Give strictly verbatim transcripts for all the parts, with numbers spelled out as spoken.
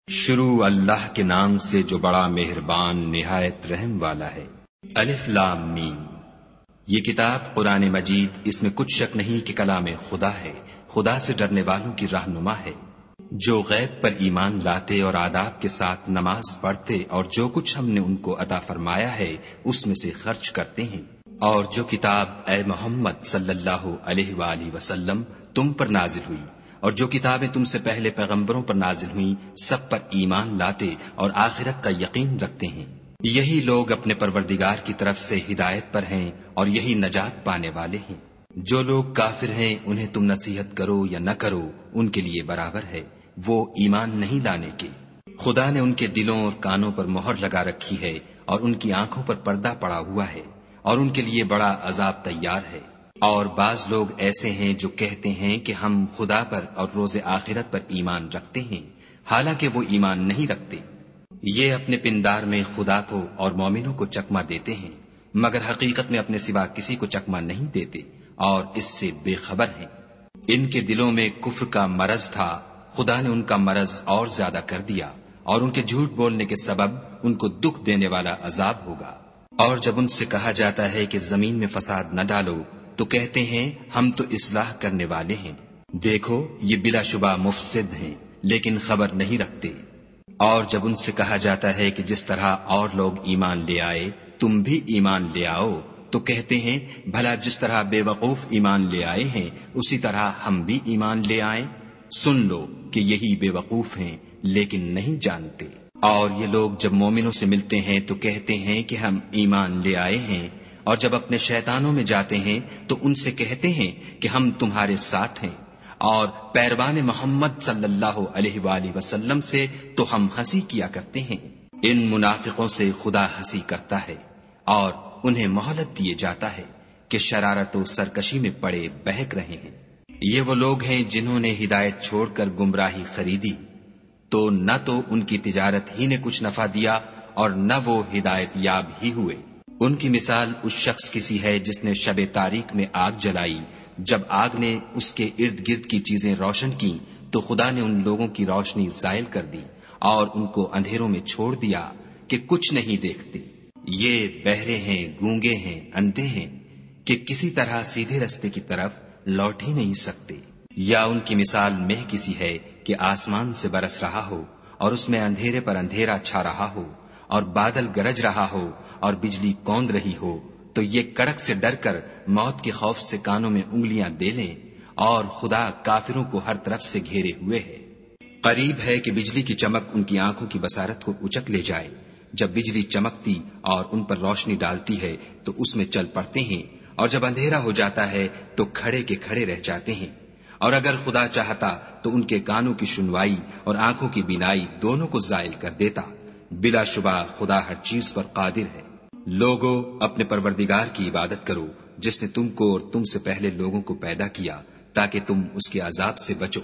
شروع اللہ کے نام سے جو بڑا مہربان نہایت رحم والا ہے۔ الف لام میم۔ یہ کتاب قرآن مجید، اس میں کچھ شک نہیں کہ کلام خدا ہے، خدا سے ڈرنے والوں کی رہنما ہے، جو غیب پر ایمان لاتے اور آداب کے ساتھ نماز پڑھتے اور جو کچھ ہم نے ان کو عطا فرمایا ہے اس میں سے خرچ کرتے ہیں، اور جو کتاب اے محمد صلی اللہ علیہ وآلہ وسلم تم پر نازل ہوئی اور جو کتابیں تم سے پہلے پیغمبروں پر نازل ہوئیں سب پر ایمان لاتے اور آخرت کا یقین رکھتے ہیں، یہی لوگ اپنے پروردگار کی طرف سے ہدایت پر ہیں اور یہی نجات پانے والے ہیں۔ جو لوگ کافر ہیں انہیں تم نصیحت کرو یا نہ کرو ان کے لیے برابر ہے، وہ ایمان نہیں لانے کے۔ خدا نے ان کے دلوں اور کانوں پر مہر لگا رکھی ہے اور ان کی آنکھوں پر پردہ پڑا ہوا ہے اور ان کے لیے بڑا عذاب تیار ہے۔ اور بعض لوگ ایسے ہیں جو کہتے ہیں کہ ہم خدا پر اور روز آخرت پر ایمان رکھتے ہیں، حالانکہ وہ ایمان نہیں رکھتے۔ یہ اپنے پندار میں خدا کو اور مومنوں کو چکما دیتے ہیں، مگر حقیقت میں اپنے سوا کسی کو چکما نہیں دیتے اور اس سے بے خبر ہیں۔ ان کے دلوں میں کفر کا مرض تھا، خدا نے ان کا مرض اور زیادہ کر دیا اور ان کے جھوٹ بولنے کے سبب ان کو دکھ دینے والا عذاب ہوگا۔ اور جب ان سے کہا جاتا ہے کہ زمین میں فساد نہ ڈالو تو کہتے ہیں ہم تو اصلاح کرنے والے ہیں، دیکھو یہ بلا شبہ مفسد ہیں لیکن خبر نہیں رکھتے۔ اور جب ان سے کہا جاتا ہے کہ جس طرح اور لوگ ایمان لے آئے تم بھی ایمان لے آؤ تو کہتے ہیں بھلا جس طرح بے وقوف ایمان لے آئے ہیں اسی طرح ہم بھی ایمان لے آئیں، سن لو کہ یہی بے وقوف ہیں لیکن نہیں جانتے۔ اور یہ لوگ جب مومنوں سے ملتے ہیں تو کہتے ہیں کہ ہم ایمان لے آئے ہیں، اور جب اپنے شیطانوں میں جاتے ہیں تو ان سے کہتے ہیں کہ ہم تمہارے ساتھ ہیں، اور پیروان محمد صلی اللہ علیہ وآلہ وسلم سے تو ہم ہنسی کیا کرتے ہیں۔ ان منافقوں سے خدا ہنسی کرتا ہے اور انہیں مہلت دیے جاتا ہے کہ شرارت و سرکشی میں پڑے بہک رہے ہیں۔ یہ وہ لوگ ہیں جنہوں نے ہدایت چھوڑ کر گمراہی خریدی، تو نہ تو ان کی تجارت ہی نے کچھ نفع دیا اور نہ وہ ہدایت یاب ہی ہوئے۔ ان کی مثال اس شخص کی سی ہے جس نے شب تاریک میں آگ جلائی، جب آگ نے اس کے ارد گرد کی چیزیں روشن کی تو خدا نے ان لوگوں کی روشنی زائل کر دی اور ان کو اندھیروں میں چھوڑ دیا کہ کچھ نہیں دیکھتے۔ یہ بہرے ہیں، گونگے ہیں، اندھے ہیں کہ کسی طرح سیدھے رستے کی طرف لوٹ ہی نہیں سکتے۔ یا ان کی مثال مہ کسی ہے کہ آسمان سے برس رہا ہو اور اس میں اندھیرے پر اندھیرا چھا رہا ہو اور بادل گرج رہا ہو اور بجلی کوند رہی ہو، تو یہ کڑک سے ڈر کر موت کے خوف سے کانوں میں انگلیاں دے لیں، اور خدا کافروں کو ہر طرف سے گھیرے ہوئے ہے۔ قریب ہے کہ بجلی کی چمک ان کی آنکھوں کی بصارت کو اچک لے جائے۔ جب بجلی چمکتی اور ان پر روشنی ڈالتی ہے تو اس میں چل پڑتے ہیں، اور جب اندھیرا ہو جاتا ہے تو کھڑے کے کھڑے رہ جاتے ہیں۔ اور اگر خدا چاہتا تو ان کے کانوں کی سنوائی اور آنکھوں کی بینائی دونوں کو زائل کر دیتا، بلا شبہ خدا ہر چیز پر قادر ہے۔ لوگو اپنے پروردگار کی عبادت کرو جس نے تم کو اور تم سے پہلے لوگوں کو پیدا کیا تاکہ تم اس کے عذاب سے بچو،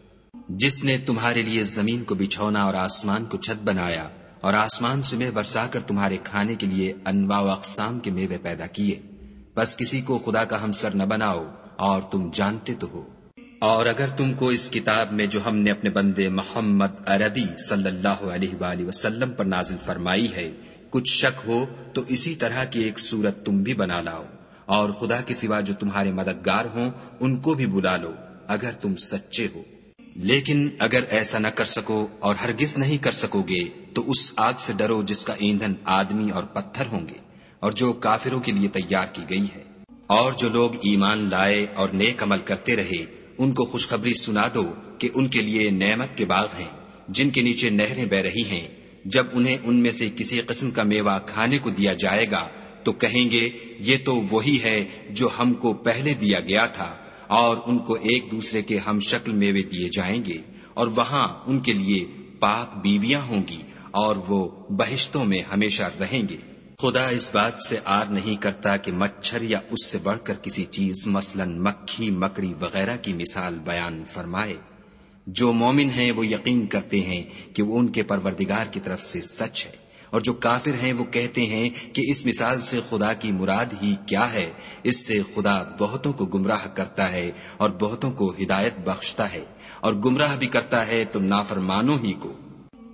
جس نے تمہارے لیے زمین کو بچھونا اور آسمان کو چھت بنایا اور آسمان سے میوہ برسا کر تمہارے کھانے کے لیے انواع و اقسام کے میوے پیدا کیے، بس کسی کو خدا کا ہمسر نہ بناؤ اور تم جانتے تو ہو۔ اور اگر تم کو اس کتاب میں جو ہم نے اپنے بندے محمد عربی صلی اللہ علیہ وآلہ وسلم پر نازل فرمائی ہے کچھ شک ہو تو اسی طرح کی ایک صورت تم بھی بنا لاؤ، اور خدا کے سوا جو تمہارے مددگار ہوں ان کو بھی بلا لو اگر تم سچے ہو۔ لیکن اگر ایسا نہ کر سکو اور ہرگز نہیں کر سکو گے تو اس آگ سے ڈرو جس کا ایندھن آدمی اور پتھر ہوں گے اور جو کافروں کے لیے تیار کی گئی ہے۔ اور جو لوگ ایمان لائے اور نیک عمل کرتے رہے ان کو خوشخبری سنا دو کہ ان کے لیے نعمت کے باغ ہیں جن کے نیچے نہریں بہ رہی ہیں، جب انہیں ان میں سے کسی قسم کا میوہ کھانے کو دیا جائے گا تو کہیں گے یہ تو وہی ہے جو ہم کو پہلے دیا گیا تھا، اور ان کو ایک دوسرے کے ہم شکل میوے دیے جائیں گے، اور وہاں ان کے لیے پاک بیویاں ہوں گی اور وہ بہشتوں میں ہمیشہ رہیں گے۔ خدا اس بات سے آر نہیں کرتا کہ مچھر یا اس سے بڑھ کر کسی چیز مثلاً مکھی مکڑی وغیرہ کی مثال بیان فرمائے۔ جو مومن ہیں وہ یقین کرتے ہیں کہ وہ ان کے پروردگار کی طرف سے سچ ہے، اور جو کافر ہیں وہ کہتے ہیں کہ اس مثال سے خدا کی مراد ہی کیا ہے۔ اس سے خدا بہتوں کو گمراہ کرتا ہے اور بہتوں کو ہدایت بخشتا ہے، اور گمراہ بھی کرتا ہے تو نافرمانوں ہی کو۔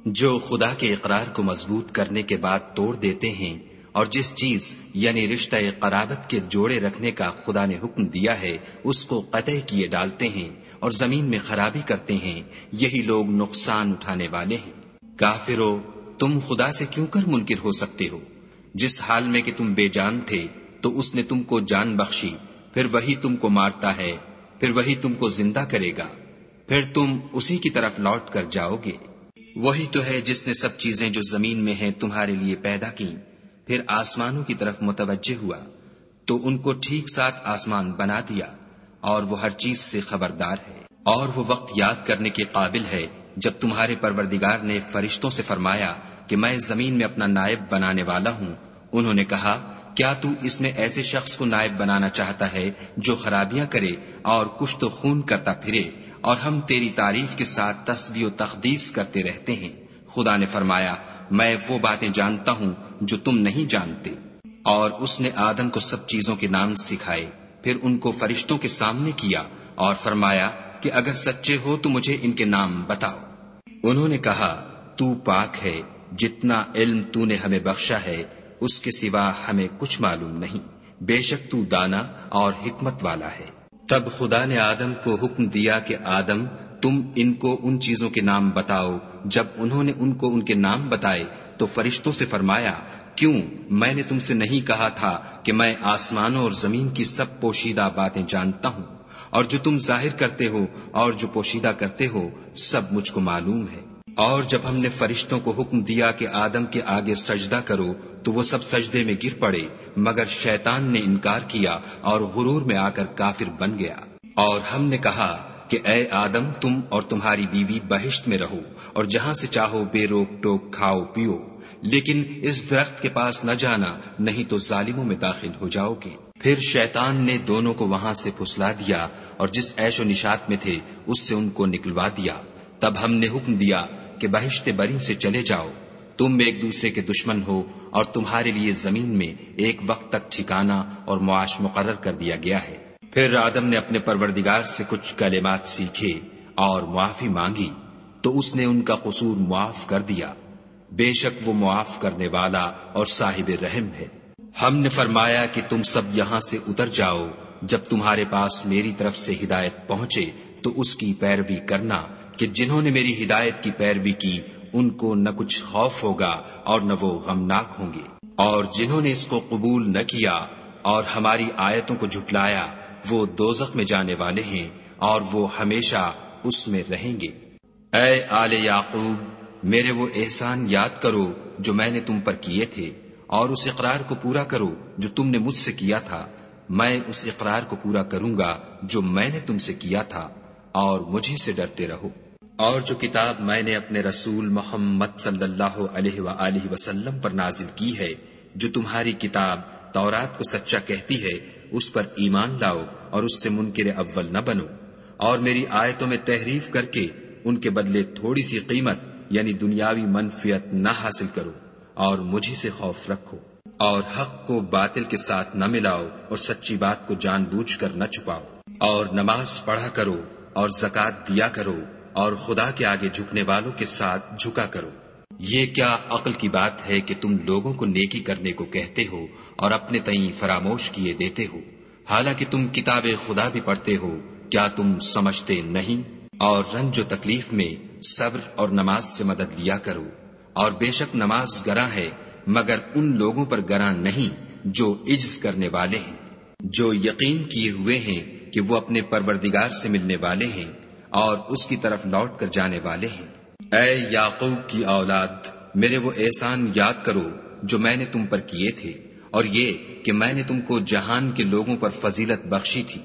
جو خدا کے اقرار کو مضبوط کرنے کے بعد توڑ دیتے ہیں اور جس چیز یعنی رشتہ قرابت کے جوڑے رکھنے کا خدا نے حکم دیا ہے اس کو قطع کیے ڈالتے ہیں اور زمین میں خرابی کرتے ہیں، یہی لوگ نقصان اٹھانے والے ہیں۔ کافرو، تم خدا سے کیوں کر منکر ہو سکتے ہو؟ جس حال میں کہ تم بے جان تھے تو اس نے تم کو جان بخشی، پھر وہی تم کو مارتا ہے، پھر وہی تم کو زندہ کرے گا، پھر تم اسی کی طرف لوٹ کر جاؤ گے۔ وہی تو ہے جس نے سب چیزیں جو زمین میں ہیں تمہارے لیے پیدا کی، پھر آسمانوں کی طرف متوجہ ہوا تو ان کو ٹھیک ساتھ آسمان بنا دیا، اور وہ ہر چیز سے خبردار ہے۔ اور وہ وقت یاد کرنے کے قابل ہے جب تمہارے پروردگار نے فرشتوں سے فرمایا کہ میں زمین میں اپنا نائب بنانے والا ہوں۔ انہوں نے کہا، کیا تو اس میں ایسے شخص کو نائب بنانا چاہتا ہے جو خرابیاں کرے اور کشت و خون کرتا پھرے، اور ہم تیری تعریف کے ساتھ تسبیح و تقدیس کرتے رہتے ہیں؟ خدا نے فرمایا، میں وہ باتیں جانتا ہوں جو تم نہیں جانتے۔ اور اس نے آدم کو سب چیزوں کے نام سکھائے، پھر ان کو فرشتوں کے سامنے کیا اور فرمایا کہ اگر سچے ہو تو مجھے ان کے نام بتاؤ۔ انہوں نے کہا، تو پاک ہے، جتنا علم تو نے ہمیں بخشا ہے اس کے سوا ہمیں کچھ معلوم نہیں، بے شک تو دانا اور حکمت والا ہے۔ تب خدا نے آدم کو حکم دیا کہ آدم، تم ان کو ان چیزوں کے نام بتاؤ۔ جب انہوں نے ان کو ان کے نام بتائے تو فرشتوں سے فرمایا، کیوں میں نے تم سے نہیں کہا تھا کہ میں آسمانوں اور زمین کی سب پوشیدہ باتیں جانتا ہوں، اور جو تم ظاہر کرتے ہو اور جو پوشیدہ کرتے ہو سب مجھ کو معلوم ہے۔ اور جب ہم نے فرشتوں کو حکم دیا کہ آدم کے آگے سجدہ کرو تو وہ سب سجدے میں گر پڑے، مگر شیطان نے انکار کیا اور غرور میں آ کر کافر بن گیا۔ اور ہم نے کہا کہ اے آدم، تم اور تمہاری بیوی بہشت میں رہو اور جہاں سے چاہو بے روک ٹوک کھاؤ پیو، لیکن اس درخت کے پاس نہ جانا، نہیں تو ظالموں میں داخل ہو جاؤ گے۔ پھر شیطان نے دونوں کو وہاں سے پھسلا دیا اور جس عیش و نشاط میں تھے اس سے ان کو نکلوا دیا۔ تب ہم نے حکم دیا کہ بہشت بری سے چلے جاؤ، تم ایک دوسرے کے دشمن ہو، اور تمہارے لیے زمین میں ایک وقت تک ٹھکانہ اور معاش مقرر کر دیا گیا ہے۔ پھر آدم نے اپنے پروردگار سے کچھ کلمات سیکھے اور معافی مانگی تو اس نے ان کا قصور معاف کر دیا، بے شک وہ معاف کرنے والا اور صاحب رحم ہے۔ ہم نے فرمایا کہ تم سب یہاں سے اتر جاؤ، جب تمہارے پاس میری طرف سے ہدایت پہنچے تو اس کی پیروی کرنا، کہ جنہوں نے میری ہدایت کی پیروی کی ان کو نہ کچھ خوف ہوگا اور نہ وہ غمناک ہوں گے، اور جنہوں نے اس کو قبول نہ کیا اور ہماری آیتوں کو جھٹلایا وہ دوزخ میں جانے والے ہیں اور وہ ہمیشہ اس میں رہیں گے۔ اے آل یعقوب، میرے وہ احسان یاد کرو جو میں نے تم پر کیے تھے، اور اس اقرار کو پورا کرو جو تم نے مجھ سے کیا تھا۔ میں اس اقرار کو پورا کروں گا جو میں نے تم سے کیا تھا، اور مجھے سے ڈرتے رہو۔ اور جو کتاب میں نے اپنے رسول محمد صلی اللہ علیہ وآلہ وسلم پر نازل کی ہے، جو تمہاری کتاب تورات کو سچا کہتی ہے، اس پر ایمان لاؤ اور اس سے منکر اول نہ بنو، اور میری آیتوں میں تحریف کر کے ان کے بدلے تھوڑی سی قیمت یعنی دنیاوی منفعت نہ حاصل کرو، اور مجھے سے خوف رکھو، اور حق کو باطل کے ساتھ نہ ملاؤ اور سچی بات کو جان بوجھ کر نہ چھپاؤ، اور نماز پڑھا کرو اور زکوٰۃ دیا کرو، اور خدا کے آگے جھکنے والوں کے ساتھ جھکا کرو۔ یہ کیا عقل کی بات ہے کہ تم لوگوں کو نیکی کرنے کو کہتے ہو اور اپنے تئیں فراموش کیے دیتے ہو، حالانکہ تم کتاب خدا بھی پڑھتے ہو، کیا تم سمجھتے نہیں؟ اور رنج و تکلیف میں صبر اور نماز سے مدد لیا کرو، اور بے شک نماز گراں ہے مگر ان لوگوں پر گراں نہیں جو عجز کرنے والے ہیں، جو یقین کیے ہوئے ہیں کہ وہ اپنے پروردگار سے ملنے والے ہیں اور اس کی طرف لوٹ کر جانے والے ہیں۔ اے یعقوب کی اولاد، میرے وہ احسان یاد کرو جو میں نے تم پر کیے تھے، اور یہ کہ میں نے تم کو جہان کے لوگوں پر فضیلت بخشی تھی۔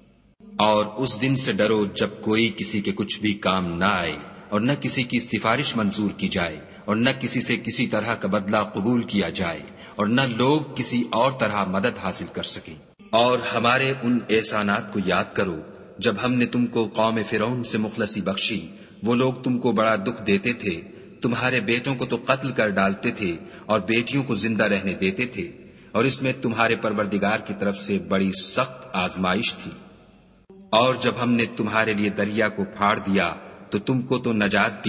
اور اس دن سے ڈرو جب کوئی کسی کے کچھ بھی کام نہ آئے، اور نہ کسی کی سفارش منظور کی جائے، اور نہ کسی سے کسی طرح کا بدلہ قبول کیا جائے، اور نہ لوگ کسی اور طرح مدد حاصل کر سکیں۔ اور ہمارے ان احسانات کو یاد کرو جب ہم نے تم کو قوم فرعون سے مخلصی بخشی، وہ لوگ تم کو بڑا دکھ دیتے تھے، تمہارے بیٹوں کو تو قتل کر ڈالتے تھے اور بیٹیوں کو زندہ رہنے دیتے تھے، اور اس میں تمہارے پروردگار کی طرف سے بڑی سخت آزمائش تھی۔ اور جب ہم نے تمہارے لیے دریا کو پھاڑ دیا تو تم کو تو نجات دی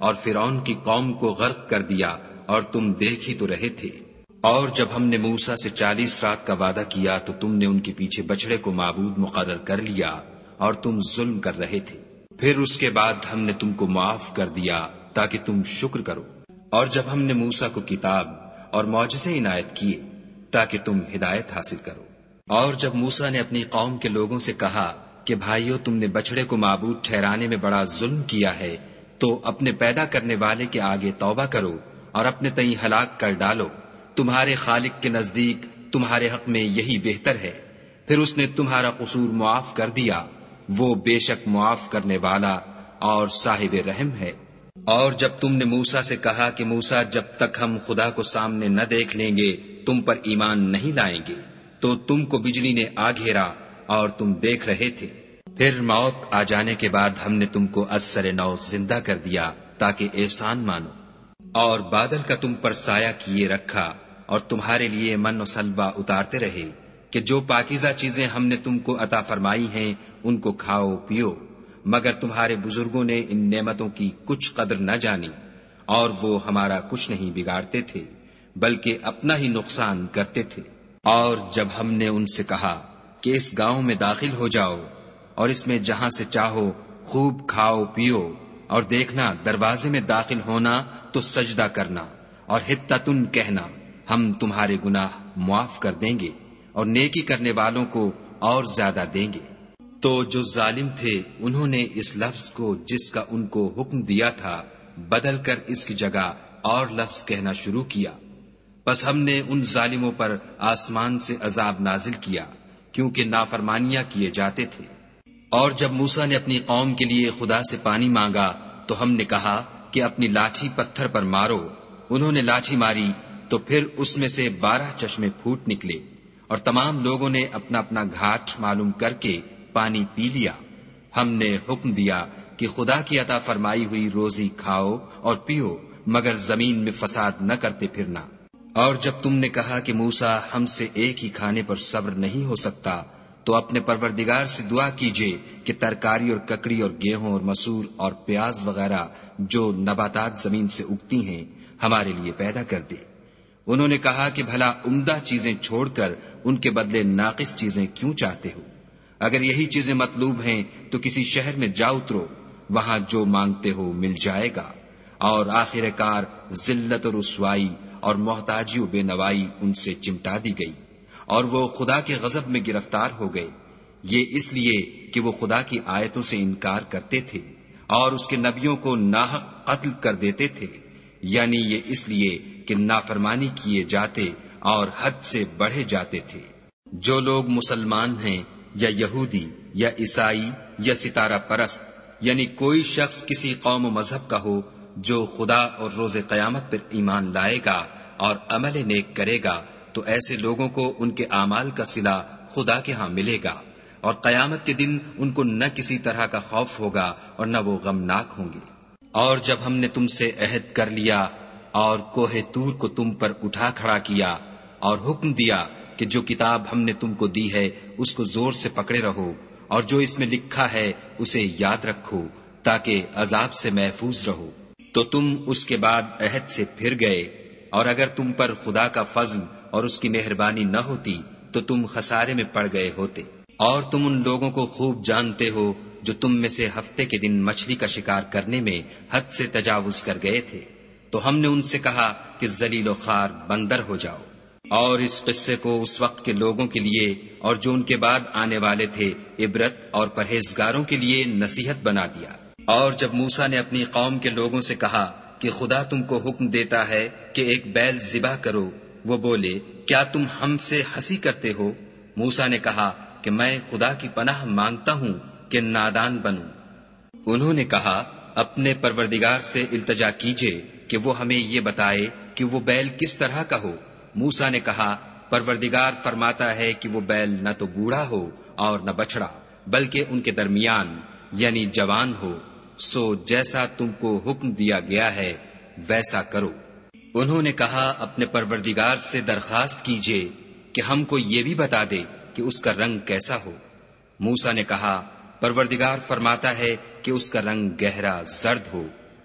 اور فرعون کی قوم کو غرق کر دیا اور تم دیکھ ہی تو رہے تھے۔ اور جب ہم نے موسیٰ سے چالیس رات کا وعدہ کیا تو تم نے ان کے پیچھے بچڑے کو معبود مقرر کر لیا اور تم ظلم کر رہے تھے۔ پھر اس کے بعد ہم نے تم کو معاف کر دیا تاکہ تم شکر کرو۔ اور جب ہم نے موسیٰ کو کتاب اور معجزے عنایت کیے تاکہ تم ہدایت حاصل کرو۔ اور جب موسیٰ نے اپنی قوم کے لوگوں سے کہا کہ بھائیو، تم نے بچڑے کو معبود ٹھہرانے میں بڑا ظلم کیا ہے، تو اپنے پیدا کرنے والے کے آگے توبہ کرو اور اپنے تئیں ہلاک کر ڈالو، تمہارے خالق کے نزدیک تمہارے حق میں یہی بہتر ہے۔ پھر اس نے تمہارا قصور معاف کر دیا، وہ بے شک معاف کرنے والا اور صاحب رحم ہے۔ اور جب تم نے موسیٰ سے کہا کہ موسیٰ، جب تک ہم خدا کو سامنے نہ دیکھ لیں گے تم پر ایمان نہیں لائیں گے، تو تم کو بجلی نے آ گھیرا اور تم دیکھ رہے تھے۔ پھر موت آ جانے کے بعد ہم نے تم کو از سر نو زندہ کر دیا تاکہ احسان مانو، اور بادل کا تم پر سایہ کیے رکھا اور تمہارے لیے من و سلوہ اتارتے رہے کہ جو پاکیزہ چیزیں ہم نے تم کو عطا فرمائی ہیں ان کو کھاؤ پیو، مگر تمہارے بزرگوں نے ان نعمتوں کی کچھ قدر نہ جانی، اور وہ ہمارا کچھ نہیں بگاڑتے تھے بلکہ اپنا ہی نقصان کرتے تھے۔ اور جب ہم نے ان سے کہا کہ اس گاؤں میں داخل ہو جاؤ اور اس میں جہاں سے چاہو خوب کھاؤ پیو، اور دیکھنا دروازے میں داخل ہونا تو سجدہ کرنا اور حطتن کہنا، ہم تمہارے گناہ معاف کر دیں گے اور نیکی کرنے والوں کو اور زیادہ دیں گے۔ تو جو ظالم تھے انہوں نے اس لفظ کو جس کا ان کو حکم دیا تھا بدل کر اس کی جگہ اور لفظ کہنا شروع کیا، پس ہم نے ان ظالموں پر آسمان سے عذاب نازل کیا کیونکہ نافرمانیاں کیے جاتے تھے۔ اور جب موسیٰ نے اپنی قوم کے لیے خدا سے پانی مانگا تو ہم نے کہا کہ اپنی لاٹھی پتھر پر مارو۔ انہوں نے لاٹھی ماری تو پھر اس میں سے بارہ چشمے پھوٹ نکلے، اور تمام لوگوں نے اپنا اپنا گھاٹ معلوم کر کے پانی پی لیا۔ ہم نے حکم دیا کہ خدا کی عطا فرمائی ہوئی روزی کھاؤ اور پیو، مگر زمین میں فساد نہ کرتے پھرنا۔ اور جب تم نے کہا کہ موسیٰ، ہم سے ایک ہی کھانے پر صبر نہیں ہو سکتا، تو اپنے پروردگار سے دعا کیجئے کہ ترکاری اور ککڑی اور گیہوں اور مسور اور پیاز وغیرہ جو نباتات زمین سے اگتی ہیں ہمارے لیے پیدا کر دے۔ انہوں نے کہا کہ بھلا عمدہ چیزیں چھوڑ کر ان کے بدلے ناقص چیزیں کیوں چاہتے ہو؟ اگر یہی چیزیں مطلوب ہیں تو کسی شہر میں جا اترو، وہاں جو مانگتے ہو مل جائے گا۔ اور آخر کار ذلت و رسوائی اور محتاجی و بے نوائی ان سے چمٹا دی گئی، اور وہ خدا کے غضب میں گرفتار ہو گئے، یہ اس لیے کہ وہ خدا کی آیتوں سے انکار کرتے تھے اور اس کے نبیوں کو ناحق قتل کر دیتے تھے، یعنی یہ اس لیے کہ نافرمانی کیے جاتے اور حد سے بڑھے جاتے تھے۔ جو لوگ مسلمان ہیں یا یہودی یا عیسائی یا ستارہ پرست، یعنی کوئی شخص کسی قوم و مذہب کا ہو، جو خدا اور روز قیامت پر ایمان لائے گا اور عمل نیک کرے گا، تو ایسے لوگوں کو ان کے اعمال کا صلہ خدا کے ہاں ملے گا، اور قیامت کے دن ان کو نہ کسی طرح کا خوف ہوگا اور نہ وہ غمناک ہوں گے۔ اور جب ہم نے تم سے عہد کر لیا اور کوہ طور کو تم پر اٹھا کھڑا کیا اور حکم دیا کہ جو کتاب ہم نے تم کو دی ہے اس کو زور سے پکڑے رہو، اور جو اس میں لکھا ہے اسے یاد رکھو تاکہ عذاب سے محفوظ رہو، تو تم اس کے بعد عہد سے پھر گئے، اور اگر تم پر خدا کا فضل اور اس کی مہربانی نہ ہوتی تو تم خسارے میں پڑ گئے ہوتے۔ اور تم ان لوگوں کو خوب جانتے ہو جو تم میں سے ہفتے کے دن مچھلی کا شکار کرنے میں حد سے تجاوز کر گئے تھے، تو ہم نے ان سے کہا کہ ذلیل و خوار بندر ہو جاؤ۔ اور اس قصے کو اس وقت کے لوگوں کے لیے اور جو ان کے بعد آنے والے تھے عبرت اور پرہیزگاروں کے لیے نصیحت بنا دیا۔ اور جب موسیٰ نے اپنی قوم کے لوگوں سے کہا کہ خدا تم کو حکم دیتا ہے کہ ایک بیل ذبح کرو، وہ بولے، کیا تم ہم سے ہنسی کرتے ہو؟ موسیٰ نے کہا کہ میں خدا کی پناہ مانگتا ہوں کہ نادان بنوں۔ انہوں نے کہا، اپنے پروردگار سے التجا کیجئے کہ وہ ہمیں یہ بتائے کہ وہ بیل کس طرح کا ہو۔ موسیٰ نے کہا، پروردگار فرماتا ہے کہ وہ بیل نہ تو بوڑھا ہو اور نہ بچڑا، بلکہ ان کے درمیان یعنی جوان ہو، سو جیسا تم کو حکم دیا گیا ہے ویسا کرو۔ انہوں نے کہا، اپنے پروردگار سے درخواست کیجئے کہ ہم کو یہ بھی بتا دے کہ اس کا رنگ کیسا ہو۔ موسیٰ نے کہا، پروردگار فرماتا ہے کہ اس کا رنگ گہرا زرد ہو،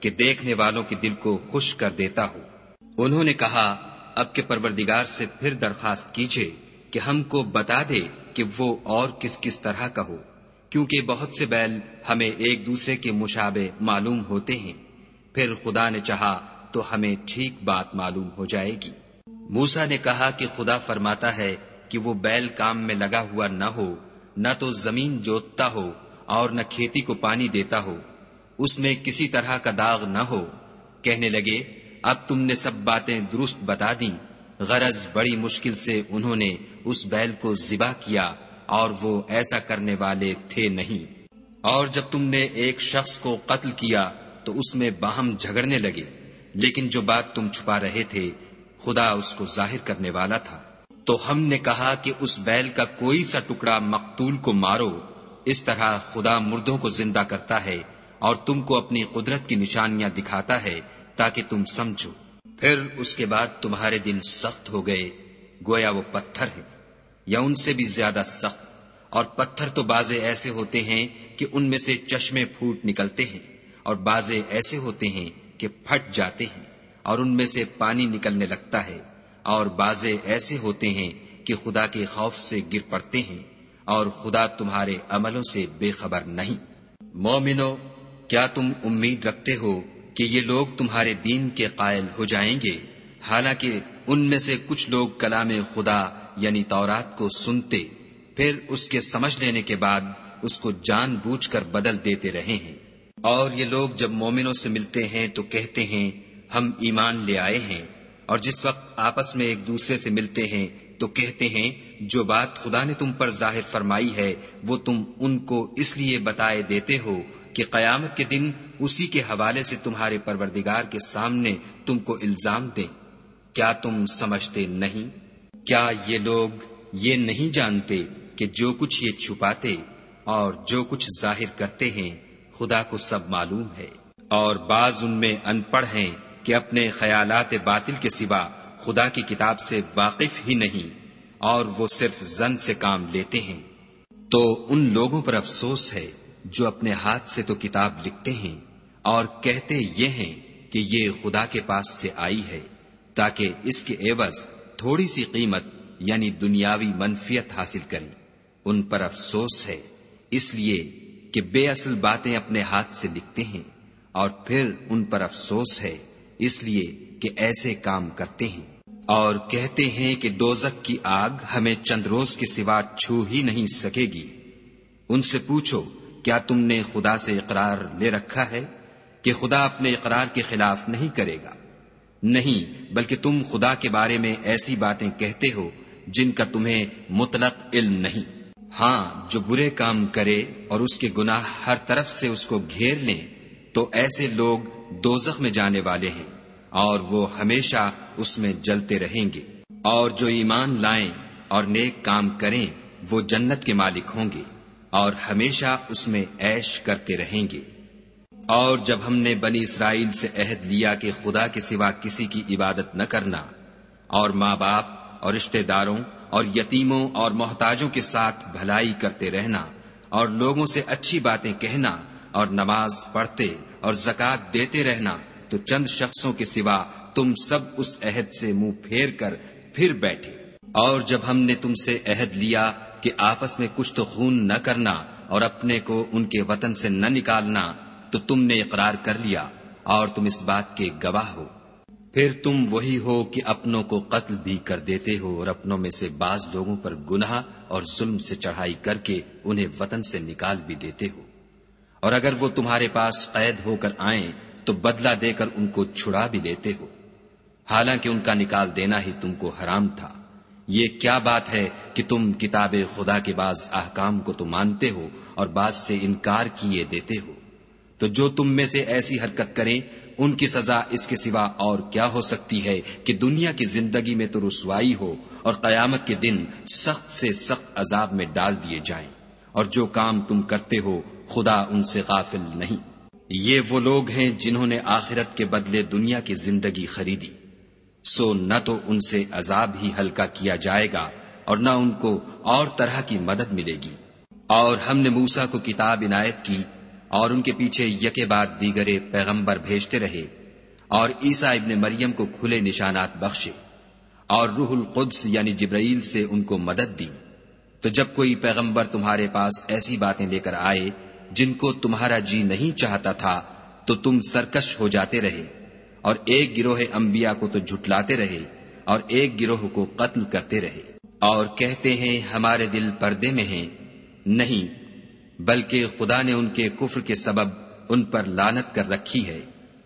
کہ دیکھنے والوں کے دل کو خوش کر دیتا ہو۔ انہوں نے کہا اب کے پروردگار سے پھر درخواست کیجئے کہ ہم کو بتا دے کہ وہ اور کس کس طرح کا ہو، کیونکہ بہت سے بیل ہمیں ایک دوسرے کے مشابہ معلوم ہوتے ہیں، پھر خدا نے چاہا تو ہمیں ٹھیک بات معلوم ہو جائے گی۔ موسیٰ نے کہا کہ خدا فرماتا ہے کہ وہ بیل کام میں لگا ہوا نہ ہو، نہ تو زمین جوتتا ہو اور نہ کھیتی کو پانی دیتا ہو، اس میں کسی طرح کا داغ نہ ہو۔ کہنے لگے اب تم نے سب باتیں درست بتا دیں۔ غرض بڑی مشکل سے انہوں نے اس بیل کو ذبح کیا اور وہ ایسا کرنے والے تھے نہیں۔ اور جب تم نے ایک شخص کو قتل کیا تو اس میں باہم جھگڑنے لگے، لیکن جو بات تم چھپا رہے تھے خدا اس کو ظاہر کرنے والا تھا۔ تو ہم نے کہا کہ اس بیل کا کوئی سا ٹکڑا مقتول کو مارو، اس طرح خدا مردوں کو زندہ کرتا ہے اور تم کو اپنی قدرت کی نشانیاں دکھاتا ہے تاکہ تم سمجھو۔ پھر اس کے بعد تمہارے دل سخت ہو گئے، گویا وہ پتھر ہیں یا ان سے بھی زیادہ سخت، اور پتھر تو بازے ایسے ہوتے ہیں کہ ان میں سے چشمے پھوٹ نکلتے ہیں، اور بازے ایسے ہوتے ہیں کہ پھٹ جاتے ہیں اور ان میں سے پانی نکلنے لگتا ہے، اور بازے ایسے ہوتے ہیں کہ خدا کے خوف سے گر پڑتے ہیں، اور خدا تمہارے عملوں سے بے خبر نہیں۔ مومنو، کیا تم امید رکھتے ہو کہ یہ لوگ تمہارے دین کے قائل ہو جائیں گے؟ حالانکہ ان میں سے کچھ لوگ کلام خدا یعنی تورات کو سنتے، پھر اس کے سمجھ لینے کے بعد اس کو جان بوجھ کر بدل دیتے رہے ہیں۔ اور یہ لوگ جب مومنوں سے ملتے ہیں تو کہتے ہیں ہم ایمان لے آئے ہیں، اور جس وقت آپس میں ایک دوسرے سے ملتے ہیں تو کہتے ہیں جو بات خدا نے تم پر ظاہر فرمائی ہے وہ تم ان کو اس لیے بتائے دیتے ہو کہ قیامت کے دن اسی کے حوالے سے تمہارے پروردگار کے سامنے تم کو الزام دیں۔ کیا تم سمجھتے نہیں؟ کیا یہ لوگ یہ نہیں جانتے کہ جو کچھ یہ چھپاتے اور جو کچھ ظاہر کرتے ہیں خدا کو سب معلوم ہے؟ اور بعض ان میں ان پڑھ ہیں کہ اپنے خیالات باطل کے سوا خدا کی کتاب سے واقف ہی نہیں، اور وہ صرف ظن سے کام لیتے ہیں۔ تو ان لوگوں پر افسوس ہے جو اپنے ہاتھ سے تو کتاب لکھتے ہیں اور کہتے یہ ہیں کہ یہ خدا کے پاس سے آئی ہے تاکہ اس کے عوض تھوڑی سی قیمت یعنی دنیاوی منفیت حاصل کریں۔ ان پر افسوس ہے اس لیے کہ بے اصل باتیں اپنے ہاتھ سے لکھتے ہیں، اور پھر ان پر افسوس ہے اس لیے کہ ایسے کام کرتے ہیں۔ اور کہتے ہیں کہ دوزخ کی آگ ہمیں چند روز کے سوا چھو ہی نہیں سکے گی۔ ان سے پوچھو کیا تم نے خدا سے اقرار لے رکھا ہے کہ خدا اپنے اقرار کے خلاف نہیں کرے گا؟ نہیں، بلکہ تم خدا کے بارے میں ایسی باتیں کہتے ہو جن کا تمہیں مطلق علم نہیں۔ ہاں، جو برے کام کرے اور اس کے گناہ ہر طرف سے اس کو گھیر لیں تو ایسے لوگ دوزخ میں جانے والے ہیں اور وہ ہمیشہ اس میں جلتے رہیں گے۔ اور جو ایمان لائیں اور نیک کام کریں وہ جنت کے مالک ہوں گے اور ہمیشہ اس میں عیش کرتے رہیں گے۔ اور جب ہم نے بنی اسرائیل سے عہد لیا کہ خدا کے سوا کسی کی عبادت نہ کرنا، اور ماں باپ اور رشتہ داروں اور یتیموں اور محتاجوں کے ساتھ بھلائی کرتے رہنا، اور لوگوں سے اچھی باتیں کہنا، اور نماز پڑھتے اور زکوٰۃ دیتے رہنا، تو چند شخصوں کے سوا تم سب اس عہد سے منہ پھیر کر پھر بیٹھے۔ اور جب ہم نے تم سے عہد لیا کہ آپس میں کچھ تو خون نہ کرنا اور اپنے کو ان کے وطن سے نہ نکالنا، تو تم نے اقرار کر لیا اور تم اس بات کے گواہ ہو۔ پھر تم وہی ہو کہ اپنوں کو قتل بھی کر دیتے ہو اور اپنوں میں سے بعض لوگوں پر گناہ اور ظلم سے چڑھائی کر کے انہیں وطن سے نکال بھی دیتے ہو، اور اگر وہ تمہارے پاس قید ہو کر آئیں تو بدلہ دے کر ان کو چھڑا بھی لیتے ہو، حالانکہ ان کا نکال دینا ہی تم کو حرام تھا۔ یہ کیا بات ہے کہ تم کتاب خدا کے بعض احکام کو تو مانتے ہو اور بعض سے انکار کیے دیتے ہو؟ تو جو تم میں سے ایسی حرکت کریں ان کی سزا اس کے سوا اور کیا ہو سکتی ہے کہ دنیا کی زندگی میں تو رسوائی ہو اور قیامت کے دن سخت سے سخت عذاب میں ڈال دیے جائیں، اور جو کام تم کرتے ہو خدا ان سے غافل نہیں۔ یہ وہ لوگ ہیں جنہوں نے آخرت کے بدلے دنیا کی زندگی خریدی، سو نہ تو ان سے عذاب ہی ہلکا کیا جائے گا اور نہ ان کو اور طرح کی مدد ملے گی۔ اور ہم نے موسیٰ کو کتاب عنایت کی اور ان کے پیچھے یکے بعد دیگرے پیغمبر بھیجتے رہے، اور عیسیٰ ابن مریم کو کھلے نشانات بخشے، اور روح القدس یعنی جبرائیل سے ان کو مدد دی، تو جب کوئی پیغمبر تمہارے پاس ایسی باتیں لے کر آئے جن کو تمہارا جی نہیں چاہتا تھا تو تم سرکش ہو جاتے رہے، اور ایک گروہ انبیاء کو تو جھٹلاتے رہے اور ایک گروہ کو قتل کرتے رہے، اور کہتے ہیں ہمارے دل پردے میں ہیں، نہیں بلکہ خدا نے ان کے کفر کے سبب ان پر لعنت کر رکھی ہے،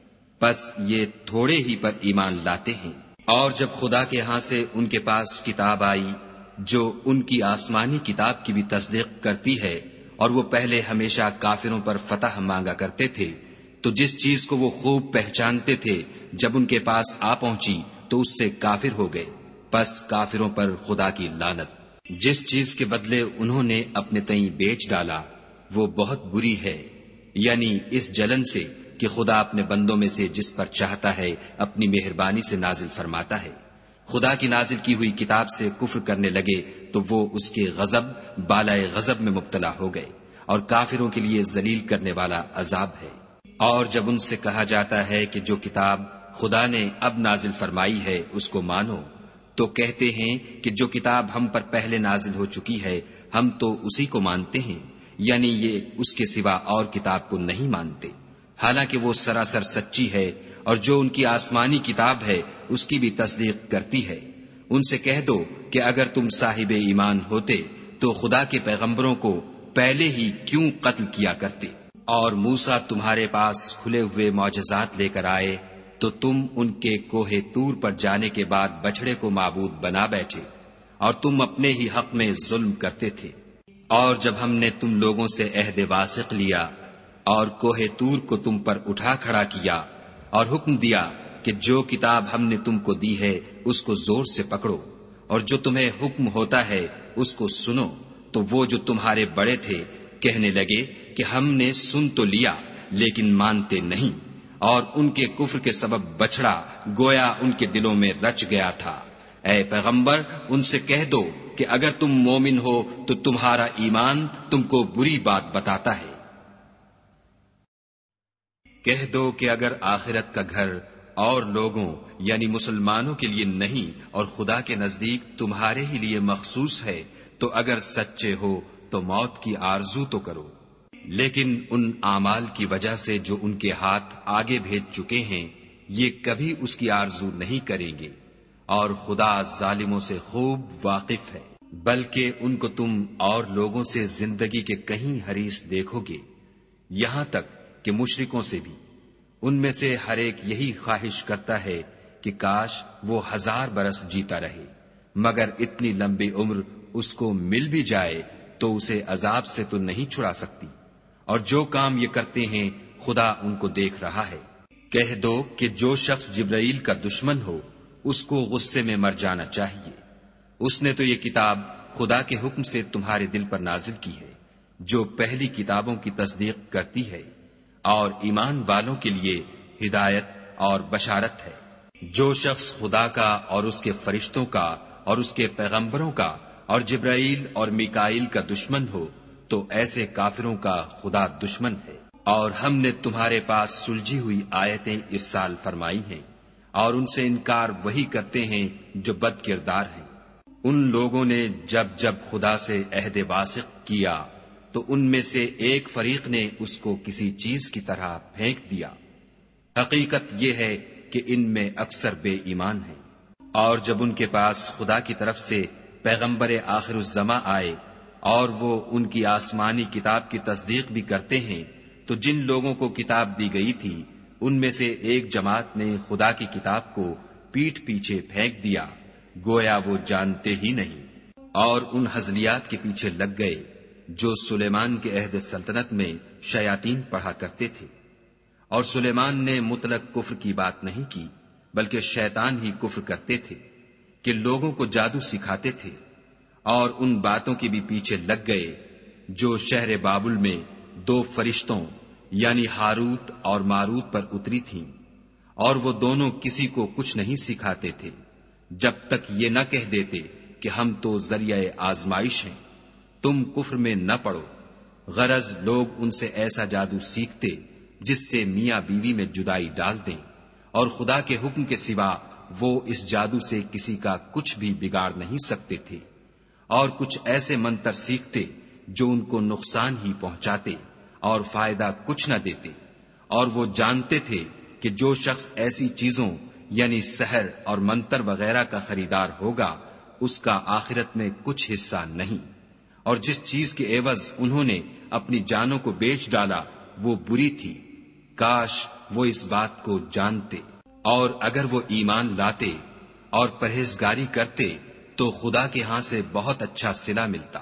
پس یہ تھوڑے ہی پر ایمان لاتے ہیں۔ اور جب خدا کے ہاں سے ان کے پاس کتاب آئی جو ان کی آسمانی کتاب کی بھی تصدیق کرتی ہے، اور وہ پہلے ہمیشہ کافروں پر فتح مانگا کرتے تھے، تو جس چیز کو وہ خوب پہچانتے تھے جب ان کے پاس آ پہنچی تو اس سے کافر ہو گئے، پس کافروں پر خدا کی لعنت۔ جس چیز کے بدلے انہوں نے اپنے تئیں بیچ ڈالا وہ بہت بری ہے، یعنی اس جلن سے کہ خدا اپنے بندوں میں سے جس پر چاہتا ہے اپنی مہربانی سے نازل فرماتا ہے۔ خدا کی نازل کی ہوئی کتاب سے کفر کرنے لگے تو وہ اس کے غضب بالائے غضب میں مبتلا ہو گئے، اور کافروں کے لیے ذلیل کرنے والا عذاب ہے۔ اور جب ان سے کہا جاتا ہے کہ جو کتاب خدا نے اب نازل فرمائی ہے اس کو مانو، تو کہتے ہیں کہ جو کتاب ہم پر پہلے نازل ہو چکی ہے ہم تو اسی کو مانتے ہیں، یعنی یہ اس کے سوا اور کتاب کو نہیں مانتے، حالانکہ وہ سراسر سچی ہے، اور جو ان کی آسمانی کتاب ہے اس کی بھی تصدیق کرتی ہے۔ ان سے کہہ دو کہ اگر تم صاحب ایمان ہوتے تو خدا کے پیغمبروں کو پہلے ہی کیوں قتل کیا کرتے، اور موسیٰ تمہارے پاس کھلے ہوئے معجزات لے کر آئے تو تم ان کے کوہ طور پر جانے کے بعد بچڑے کو معبود بنا بیٹھے، اور تم اپنے ہی حق میں ظلم کرتے تھے۔ اور جب ہم نے تم لوگوں سے عہد واثق لیا اور کوہ طور کو تم پر اٹھا کھڑا کیا اور حکم دیا کہ جو کتاب ہم نے تم کو دی ہے اس کو زور سے پکڑو، اور جو تمہیں حکم ہوتا ہے اس کو سنو، تو وہ جو تمہارے بڑے تھے کہنے لگے کہ ہم نے سن تو لیا لیکن مانتے نہیں، اور ان کے کفر کے سبب بچڑا گویا ان کے دلوں میں رچ گیا تھا۔ اے پیغمبر ان سے کہہ دو کہ اگر تم مومن ہو تو تمہارا ایمان تم کو بری بات بتاتا ہے۔ کہہ دو کہ اگر آخرت کا گھر اور لوگوں یعنی مسلمانوں کے لیے نہیں اور خدا کے نزدیک تمہارے ہی لیے مخصوص ہے تو اگر سچے ہو تو موت کی آرزو تو کرو، لیکن ان اعمال کی وجہ سے جو ان کے ہاتھ آگے بھیج چکے ہیں یہ کبھی اس کی آرزو نہیں کریں گے، اور خدا ظالموں سے خوب واقف ہے۔ بلکہ ان کو تم اور لوگوں سے زندگی کے کہیں حریص دیکھو گے، یہاں تک کہ مشرکوں سے بھی۔ ان میں سے ہر ایک یہی خواہش کرتا ہے کہ کاش وہ ہزار برس جیتا رہے، مگر اتنی لمبی عمر اس کو مل بھی جائے تو اسے عذاب سے تو نہیں چھڑا سکتی، اور جو کام یہ کرتے ہیں خدا ان کو دیکھ رہا ہے۔ کہہ دو کہ جو شخص جبرائیل کا دشمن ہو اس کو غصے میں مر جانا چاہیے، اس نے تو یہ کتاب خدا کے حکم سے تمہارے دل پر نازل کی ہے جو پہلی کتابوں کی تصدیق کرتی ہے، اور ایمان والوں کے لیے ہدایت اور بشارت ہے۔ جو شخص خدا کا اور اس کے فرشتوں کا اور اس کے پیغمبروں کا اور جبرائیل اور میکائیل کا دشمن ہو تو ایسے کافروں کا خدا دشمن ہے۔ اور ہم نے تمہارے پاس سلجھی ہوئی آیتیں ارسال فرمائی ہیں، اور ان سے انکار وہی کرتے ہیں جو بد کردار ہیں۔ ان لوگوں نے جب جب خدا سے عہد واثق کیا تو ان میں سے ایک فریق نے اس کو کسی چیز کی طرح پھینک دیا۔ حقیقت یہ ہے کہ ان میں اکثر بے ایمان ہیں۔ اور جب ان کے پاس خدا کی طرف سے پیغمبر آخر الزماں آئے اور وہ ان کی آسمانی کتاب کی تصدیق بھی کرتے ہیں تو جن لوگوں کو کتاب دی گئی تھی ان میں سے ایک جماعت نے خدا کی کتاب کو پیٹھ پیچھے پھینک دیا گویا وہ جانتے ہی نہیں، اور ان ہزلیات کے پیچھے لگ گئے جو سلیمان کے عہد سلطنت میں شیاطین پڑھا کرتے تھے۔ اور سلیمان نے مطلق کفر کی بات نہیں کی بلکہ شیطان ہی کفر کرتے تھے کہ لوگوں کو جادو سکھاتے تھے، اور ان باتوں کے بھی پیچھے لگ گئے جو شہر بابل میں دو فرشتوں یعنی ہاروت اور ماروت پر اتری تھیں، اور وہ دونوں کسی کو کچھ نہیں سکھاتے تھے جب تک یہ نہ کہہ دیتے کہ ہم تو ذریعہ آزمائش ہیں، تم کفر میں نہ پڑو۔ غرض لوگ ان سے ایسا جادو سیکھتے جس سے میاں بیوی میں جدائی ڈال دیں، اور خدا کے حکم کے سوا وہ اس جادو سے کسی کا کچھ بھی بگاڑ نہیں سکتے تھے، اور کچھ ایسے منتر سیکھتے جو ان کو نقصان ہی پہنچاتے اور فائدہ کچھ نہ دیتے، اور وہ جانتے تھے کہ جو شخص ایسی چیزوں یعنی سحر اور منتر وغیرہ کا خریدار ہوگا اس کا آخرت میں کچھ حصہ نہیں، اور جس چیز کے عوض انہوں نے اپنی جانوں کو بیچ ڈالا وہ بری تھی، کاش وہ اس بات کو جانتے، اور اگر وہ ایمان لاتے اور پرہیزگاری کرتے تو خدا کے ہاں سے بہت اچھا صلہ ملتا،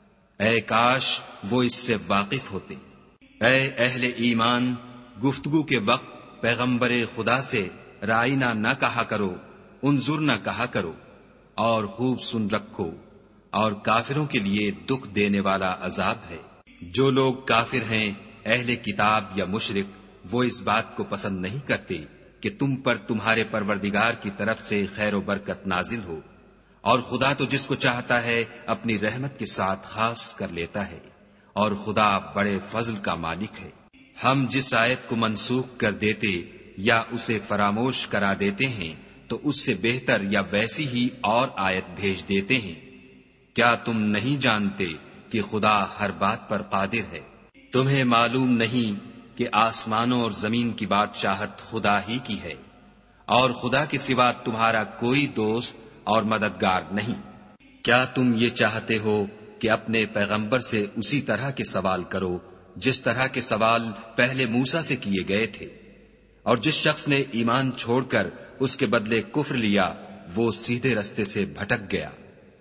اے کاش وہ اس سے واقف ہوتے۔ اے اہل ایمان، گفتگو کے وقت پیغمبر خدا سے رائنا نہ کہا کرو، انظر نہ کہا کرو، اور خوب سن رکھو، اور کافروں کے لیے دکھ دینے والا عذاب ہے۔ جو لوگ کافر ہیں، اہل کتاب یا مشرک، وہ اس بات کو پسند نہیں کرتے کہ تم پر تمہارے پروردگار کی طرف سے خیر و برکت نازل ہو، اور خدا تو جس کو چاہتا ہے اپنی رحمت کے ساتھ خاص کر لیتا ہے، اور خدا بڑے فضل کا مالک ہے۔ ہم جس آیت کو منسوخ کر دیتے یا اسے فراموش کرا دیتے ہیں تو اس سے بہتر یا ویسی ہی اور آیت بھیج دیتے ہیں۔ کیا تم نہیں جانتے کہ خدا ہر بات پر قادر ہے؟ تمہیں معلوم نہیں کہ آسمانوں اور زمین کی بادشاہت خدا ہی کی ہے، اور خدا کے سوا تمہارا کوئی دوست اور مددگار نہیں۔ کیا تم یہ چاہتے ہو کہ اپنے پیغمبر سے اسی طرح کے سوال کرو جس طرح کے سوال پہلے موسیٰ سے کیے گئے تھے؟ اور جس شخص نے ایمان چھوڑ کر اس کے بدلے کفر لیا وہ سیدھے رستے سے بھٹک گیا۔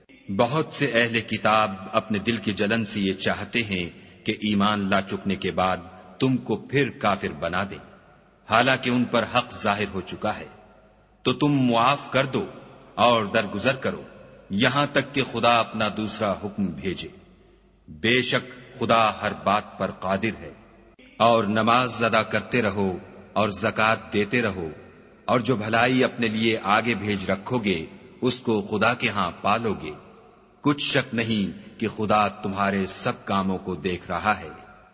بہت سے اہل کتاب اپنے دل کی جلن سے یہ چاہتے ہیں کہ ایمان لا چکنے کے بعد تم کو پھر کافر بنا دیں، حالانکہ ان پر حق ظاہر ہو چکا ہے، تو تم معاف کر دو اور درگزر کرو یہاں تک کہ خدا اپنا دوسرا حکم بھیجے۔ بے شک خدا ہر بات پر قادر ہے۔ اور نماز ادا کرتے رہو اور زکوٰۃ دیتے رہو، اور جو بھلائی اپنے لیے آگے بھیج رکھو گے اس کو خدا کے ہاں پالو گے، کچھ شک نہیں کہ خدا تمہارے سب کاموں کو دیکھ رہا ہے۔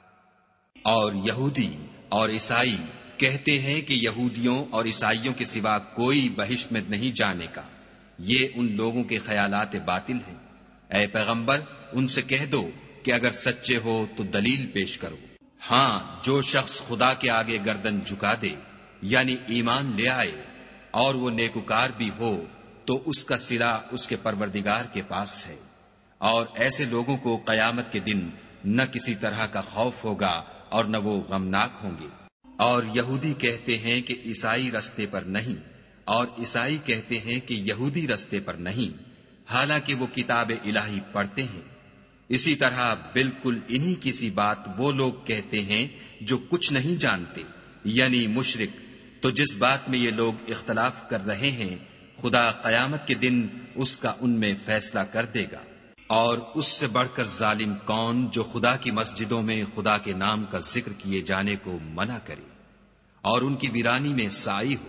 اور یہودی اور عیسائی کہتے ہیں کہ یہودیوں اور عیسائیوں کے سوا کوئی بہشت میں نہیں جانے کا، یہ ان لوگوں کے خیالات باطل ہیں۔ اے پیغمبر ان سے کہہ دو کہ اگر سچے ہو تو دلیل پیش کرو۔ ہاں، جو شخص خدا کے آگے گردن جھکا دے یعنی ایمان لے آئے اور وہ نیکوکار بھی ہو تو اس کا صلہ اس کے پروردگار کے پاس ہے، اور ایسے لوگوں کو قیامت کے دن نہ کسی طرح کا خوف ہوگا اور نہ وہ غمناک ہوں گے۔ اور یہودی کہتے ہیں کہ عیسائی رستے پر نہیں، اور عیسائی کہتے ہیں کہ یہودی رستے پر نہیں، حالانکہ وہ کتاب الہی پڑھتے ہیں۔ اسی طرح بالکل انہی کی سی بات وہ لوگ کہتے ہیں جو کچھ نہیں جانتے، یعنی مشرک۔ تو جس بات میں یہ لوگ اختلاف کر رہے ہیں خدا قیامت کے دن اس کا ان میں فیصلہ کر دے گا۔ اور اس سے بڑھ کر ظالم کون جو خدا کی مسجدوں میں خدا کے نام کا ذکر کیے جانے کو منع کرے اور ان کی ویرانی میں سائی ہو۔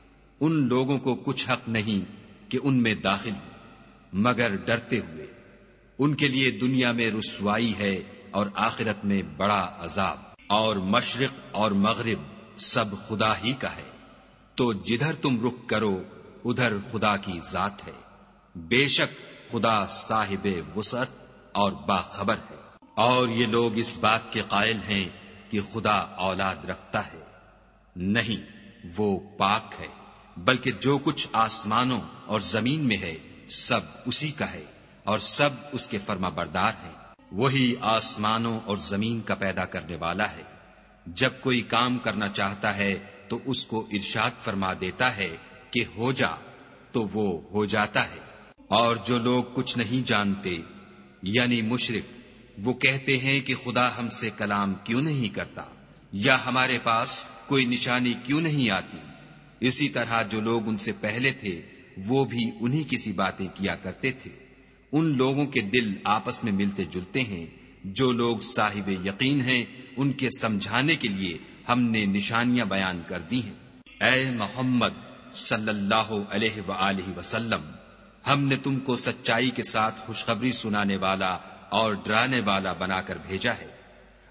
ان لوگوں کو کچھ حق نہیں کہ ان میں داخل ہو مگر ڈرتے ہوئے۔ ان کے لیے دنیا میں رسوائی ہے اور آخرت میں بڑا عذاب۔ اور مشرق اور مغرب سب خدا ہی کا ہے، تو جدھر تم رخ کرو ادھر خدا کی ذات ہے۔ بے شک خدا صاحب وسعت اور باخبر ہے۔ اور یہ لوگ اس بات کے قائل ہیں کہ خدا اولاد رکھتا ہے، نہیں، وہ پاک ہے، بلکہ جو کچھ آسمانوں اور زمین میں ہے سب اسی کا ہے، اور سب اس کے فرما بردار ہیں۔ وہی آسمانوں اور زمین کا پیدا کرنے والا ہے۔ جب کوئی کام کرنا چاہتا ہے تو اس کو ارشاد فرما دیتا ہے کہ ہو جا، تو وہ ہو جاتا ہے۔ اور جو لوگ کچھ نہیں جانتے یعنی مشرک، وہ کہتے ہیں کہ خدا ہم سے کلام کیوں نہیں کرتا، یا ہمارے پاس کوئی نشانی کیوں نہیں آتی۔ اسی طرح جو لوگ ان سے پہلے تھے وہ بھی انہی کی سی باتیں کیا کرتے تھے۔ ان لوگوں کے دل آپس میں ملتے جلتے ہیں۔ جو لوگ صاحب یقین ہیں ان کے سمجھانے کے لیے ہم نے نشانیاں بیان کر دی ہیں۔ اے محمد صلی اللہ علیہ وآلہ وسلم، ہم نے تم کو سچائی کے ساتھ خوشخبری سنانے والا اور ڈرانے والا بنا کر بھیجا ہے۔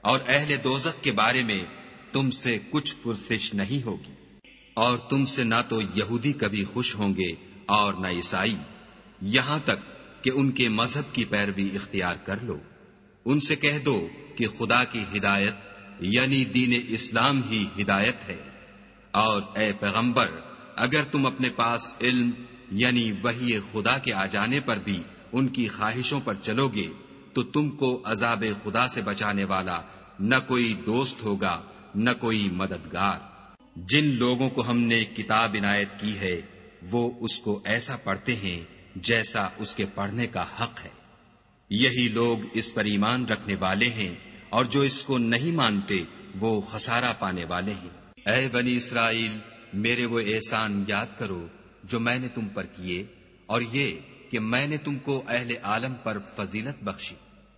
اور اہل دوزخ کے بارے میں تم سے کچھ پرسش نہیں ہوگی، اور تم سے نہ تو یہودی کبھی خوش ہوں گے اور نہ عیسائی، یہاں تک کہ ان کے مذہب کی پیروی اختیار کر لو۔ ان سے کہہ دو کہ خدا کی ہدایت یعنی دین اسلام ہی ہدایت ہے، اور اے پیغمبر اگر تم اپنے پاس علم یعنی وحی خدا کے آ جانے پر بھی ان کی خواہشوں پر چلو گے تو تم کو عذاب خدا سے بچانے والا نہ کوئی دوست ہوگا نہ کوئی مددگار۔ جن لوگوں کو ہم نے کتاب عنایت کی ہے وہ اس کو ایسا پڑھتے ہیں جیسا اس کے پڑھنے کا حق ہے، یہی لوگ اس پر ایمان رکھنے والے ہیں، اور جو اس کو نہیں مانتے وہ خسارہ پانے والے ہیں۔ اے بنی اسرائیل، میرے وہ احسان یاد کرو جو میں نے تم پر کیے، اور یہ کہ میں نے تم کو اہل عالم پر فضیلت بخشی۔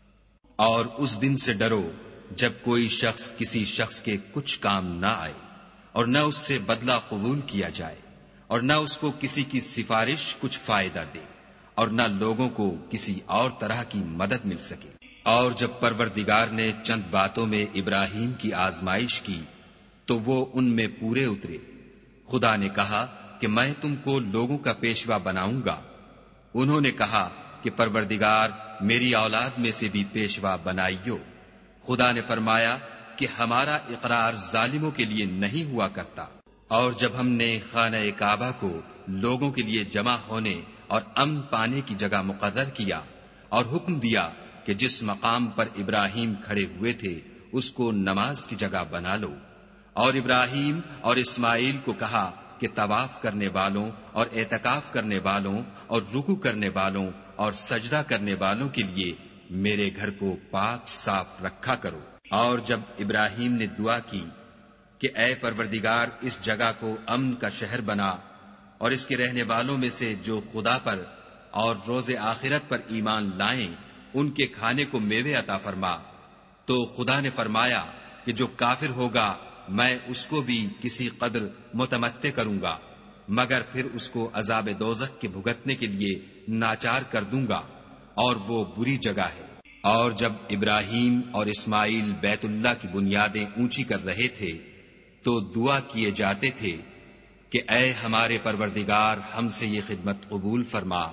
اور اس دن سے ڈرو جب کوئی شخص کسی شخص کے کچھ کام نہ آئے، اور نہ اس سے بدلہ قبول کیا جائے، اور نہ اس کو کسی کی سفارش کچھ فائدہ دے، اور نہ لوگوں کو کسی اور طرح کی مدد مل سکے۔ اور جب پروردگار نے چند باتوں میں ابراہیم کی آزمائش کی تو وہ ان میں پورے اترے۔ خدا نے کہا کہ میں تم کو لوگوں کا پیشوا بناؤں گا۔ انہوں نے کہا کہ پروردگار میری اولاد میں سے بھی پیشوا بنائیو۔ خدا نے فرمایا کہ ہمارا اقرار ظالموں کے لیے نہیں ہوا کرتا۔ اور جب ہم نے خانہ کعبہ کو لوگوں کے لیے جمع ہونے اور امن پانے کی جگہ مقرر کیا اور حکم دیا کہ جس مقام پر ابراہیم کھڑے ہوئے تھے اس کو نماز کی جگہ بنا لو، اور ابراہیم اور اسماعیل کو کہا کہ طواف کرنے والوں اور اعتکاف کرنے والوں اور رکوع کرنے والوں اور سجدہ کرنے والوں کے لیے میرے گھر کو پاک صاف رکھا کرو۔ اور جب ابراہیم نے دعا کی کہ اے پروردگار اس جگہ کو امن کا شہر بنا، اور اس کے رہنے والوں میں سے جو خدا پر اور روز آخرت پر ایمان لائیں ان کے کھانے کو میوے عطا فرما، تو خدا نے فرمایا کہ جو کافر ہوگا میں اس کو بھی کسی قدر متمتع کروں گا، مگر پھر اس کو عذاب دوزخ کے بھگتنے کے لیے ناچار کر دوں گا، اور وہ بری جگہ ہے۔ اور جب ابراہیم اور اسماعیل بیت اللہ کی بنیادیں اونچی کر رہے تھے تو دعا کیے جاتے تھے کہ اے ہمارے پروردگار ہم سے یہ خدمت قبول فرما،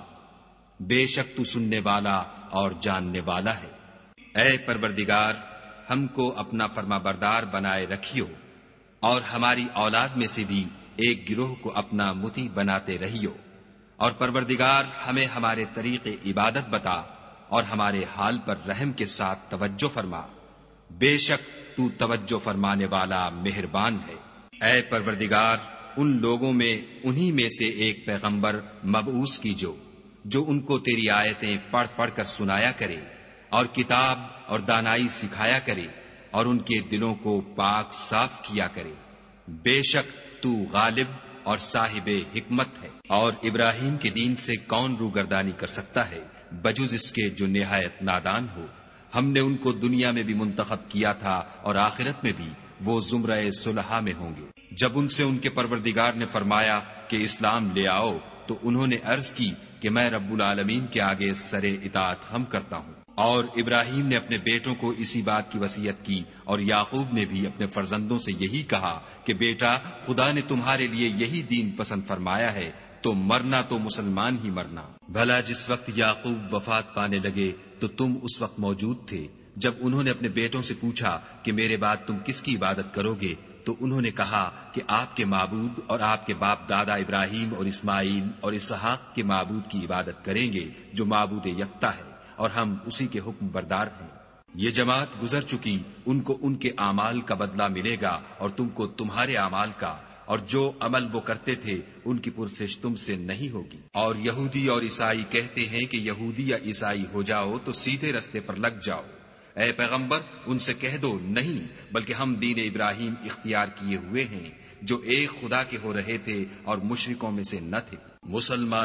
بے شک تو سننے والا اور جاننے والا ہے۔ اے پروردگار ہم کو اپنا فرما بردار بنائے رکھیو، اور ہماری اولاد میں سے بھی ایک گروہ کو اپنا مطیع بناتے رہیو، اور پروردگار ہمیں ہمارے طریق عبادت بتا اور ہمارے حال پر رحم کے ساتھ توجہ فرما، بے شک تو توجہ فرمانے والا مہربان ہے۔ اے پروردگار ان لوگوں میں انہی میں سے ایک پیغمبر مبعوث کیجو جو ان کو تیری آیتیں پڑھ پڑھ کر سنایا کرے اور کتاب اور دانائی سکھایا کرے اور ان کے دلوں کو پاک صاف کیا کرے، بے شک تو غالب اور صاحب حکمت ہے۔ اور ابراہیم کے دین سے کون روگردانی کر سکتا ہے بجز اس کے جو نہایت نادان ہو۔ ہم نے ان کو دنیا میں بھی منتخب کیا تھا اور آخرت میں بھی وہ زمرہ صلحاء میں ہوں گے۔ جب ان سے ان کے پروردگار نے فرمایا کہ اسلام لے آؤ تو انہوں نے عرض کی کہ میں رب العالمین کے آگے سر اطاعت خم کرتا ہوں۔ اور ابراہیم نے اپنے بیٹوں کو اسی بات کی وصیت کی، اور یعقوب نے بھی اپنے فرزندوں سے یہی کہا کہ بیٹا خدا نے تمہارے لیے یہی دین پسند فرمایا ہے تو مرنا تو مسلمان ہی مرنا۔ بھلا جس وقت یعقوب وفات پانے لگے تو تم اس وقت موجود تھے جب انہوں نے اپنے بیٹوں سے پوچھا کہ میرے بعد تم کس کی عبادت کرو گے، تو انہوں نے کہا کہ آپ کے معبود اور آپ کے باپ دادا ابراہیم اور اسماعیل اور اسحاق کے معبود کی عبادت کریں گے جو معبود یکتا ہے، اور ہم اسی کے حکم بردار ہیں۔ یہ جماعت گزر چکی، ان کو ان کے اعمال کا بدلہ ملے گا اور تم کو تمہارے اعمال کا، اور جو عمل وہ کرتے تھے ان کی پرسش تم سے نہیں ہوگی۔ اور یہودی اور عیسائی کہتے ہیں کہ یہودی یا عیسائی ہو جاؤ تو سیدھے رستے پر لگ جاؤ۔ اے پیغمبر ان سے کہہ دو نہیں، بلکہ ہم دین ابراہیم اختیار کیے ہوئے ہیں جو ایک خدا کے ہو رہے تھے اور مشرکوں میں سے نہ تھے۔ مسلمانوں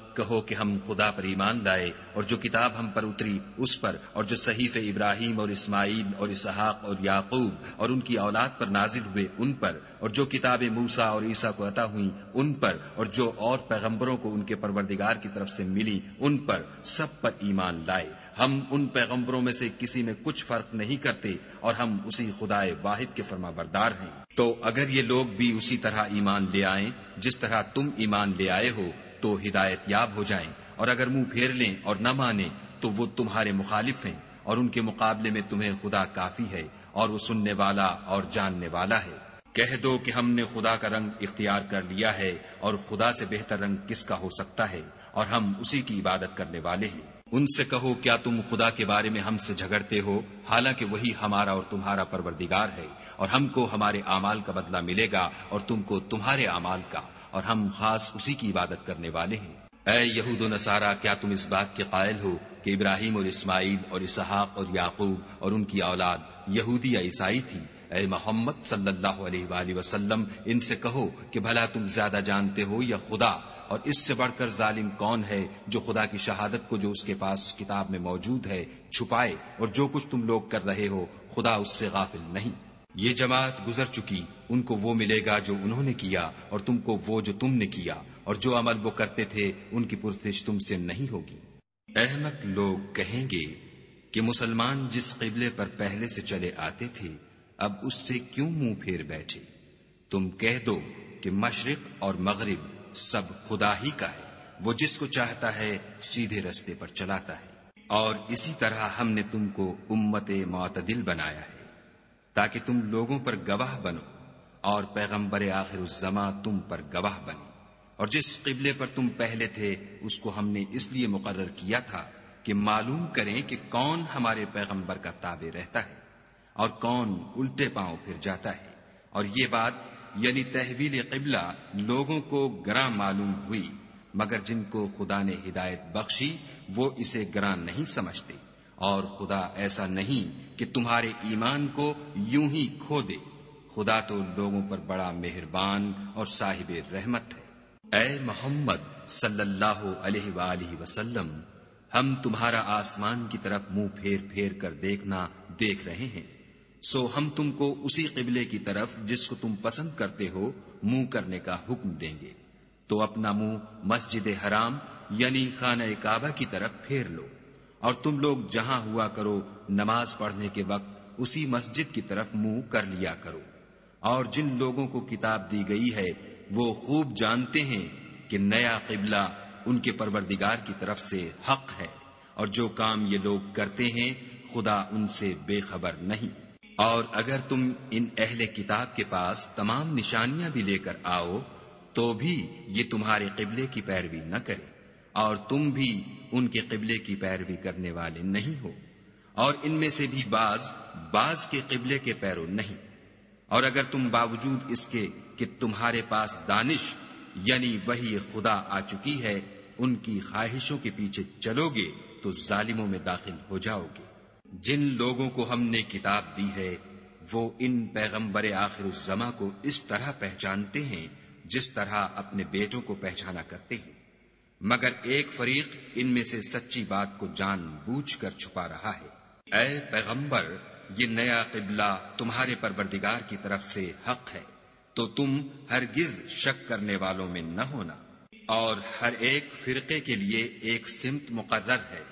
کہو کہ ہم خدا پر ایمان لائے اور جو کتاب ہم پر اتری اس پر، اور جو صحیفے ابراہیم اور اسماعیل اور اسحاق اور یعقوب اور ان کی اولاد پر نازل ہوئے ان پر، اور جو کتابیں موسیٰ اور عیسیٰ کو عطا ہوئیں ان پر، اور جو اور پیغمبروں کو ان کے پروردگار کی طرف سے ملی ان پر، سب پر ایمان لائے۔ ہم ان پیغمبروں میں سے کسی میں کچھ فرق نہیں کرتے، اور ہم اسی خدا واحد کے فرما بردار ہیں۔ تو اگر یہ لوگ بھی اسی طرح ایمان لے آئیں جس طرح تم ایمان لے آئے ہو تو ہدایت یاب ہو جائیں، اور اگر منہ پھیر لیں اور نہ مانیں تو وہ تمہارے مخالف ہیں، اور ان کے مقابلے میں تمہیں خدا کافی ہے، اور وہ سننے والا اور جاننے والا ہے۔ کہہ دو کہ ہم نے خدا کا رنگ اختیار کر لیا ہے، اور خدا سے بہتر رنگ کس کا ہو سکتا ہے، اور ہم اسی کی عبادت کرنے والے ہیں۔ ان سے کہو کیا تم خدا کے بارے میں ہم سے جھگڑتے ہو، حالانکہ وہی ہمارا اور تمہارا پروردگار ہے، اور ہم کو ہمارے اعمال کا بدلہ ملے گا اور تم کو تمہارے اعمال کا، اور ہم خاص اسی کی عبادت کرنے والے ہیں۔ اے یہود و نصارہ، کیا تم اس بات کے قائل ہو کہ ابراہیم اور اسماعیل اور اسحاق اور یعقوب اور ان کی اولاد یہودی یا عیسائی تھی؟ اے محمد صلی اللہ علیہ وآلہ وسلم، ان سے کہو کہ بھلا تم زیادہ جانتے ہو یا خدا؟ اور اس سے بڑھ کر ظالم کون ہے جو خدا کی شہادت کو جو اس کے پاس کتاب میں موجود ہے چھپائے، اور جو کچھ تم لوگ کر رہے ہو خدا اس سے غافل نہیں۔ یہ جماعت گزر چکی، ان کو وہ ملے گا جو انہوں نے کیا، اور تم کو وہ جو تم نے کیا، اور جو عمل وہ کرتے تھے ان کی پرسش تم سے نہیں ہوگی۔ احمق لوگ کہیں گے کہ مسلمان جس قبلے پر پہلے سے چلے آتے تھے اب اس سے کیوں منہ پھیر بیٹھے؟ تم کہہ دو کہ مشرق اور مغرب سب خدا ہی کا ہے، وہ جس کو چاہتا ہے سیدھے رستے پر چلاتا ہے، اور اسی طرح ہم نے تم کو امت معتدل بنایا ہے تاکہ تم لوگوں پر گواہ بنو، اور پیغمبر آخر الزماں تم پر گواہ بنے۔ اور جس قبلے پر تم پہلے تھے اس کو ہم نے اس لیے مقرر کیا تھا کہ معلوم کریں کہ کون ہمارے پیغمبر کا تابع رہتا ہے اور کون الٹے پاؤں پھر جاتا ہے۔ اور یہ بات یعنی تحویل قبلہ لوگوں کو گراں معلوم ہوئی، مگر جن کو خدا نے ہدایت بخشی وہ اسے گراں نہیں سمجھتے، اور خدا ایسا نہیں کہ تمہارے ایمان کو یوں ہی کھو دے، خدا تو لوگوں پر بڑا مہربان اور صاحب رحمت ہے۔ اے محمد صلی اللہ علیہ وآلہ وسلم، ہم تمہارا آسمان کی طرف منہ پھیر پھیر کر دیکھنا دیکھ رہے ہیں، سو ہم تم کو اسی قبلے کی طرف جس کو تم پسند کرتے ہو منہ کرنے کا حکم دیں گے، تو اپنا منہ مسجد حرام یعنی خانہ کعبہ کی طرف پھیر لو، اور تم لوگ جہاں ہوا کرو نماز پڑھنے کے وقت اسی مسجد کی طرف منہ کر لیا کرو۔ اور جن لوگوں کو کتاب دی گئی ہے وہ خوب جانتے ہیں کہ نیا قبلہ ان کے پروردگار کی طرف سے حق ہے، اور جو کام یہ لوگ کرتے ہیں خدا ان سے بے خبر نہیں۔ اور اگر تم ان اہل کتاب کے پاس تمام نشانیاں بھی لے کر آؤ تو بھی یہ تمہارے قبلے کی پیروی نہ کرے، اور تم بھی ان کے قبلے کی پیروی کرنے والے نہیں ہو، اور ان میں سے بھی بعض بعض کے قبلے کے پیرو نہیں۔ اور اگر تم باوجود اس کے کہ تمہارے پاس دانش یعنی وحی خدا آ چکی ہے ان کی خواہشوں کے پیچھے چلو گے تو ظالموں میں داخل ہو جاؤ گے۔ جن لوگوں کو ہم نے کتاب دی ہے وہ ان پیغمبر آخر الزماں کو اس طرح پہچانتے ہیں جس طرح اپنے بیٹوں کو پہچانا کرتے ہیں، مگر ایک فریق ان میں سے سچی بات کو جان بوجھ کر چھپا رہا ہے۔ اے پیغمبر، یہ نیا قبلہ تمہارے پروردگار کی طرف سے حق ہے، تو تم ہرگز شک کرنے والوں میں نہ ہونا، اور ہر ایک فرقے کے لیے ایک سمت مقرر ہے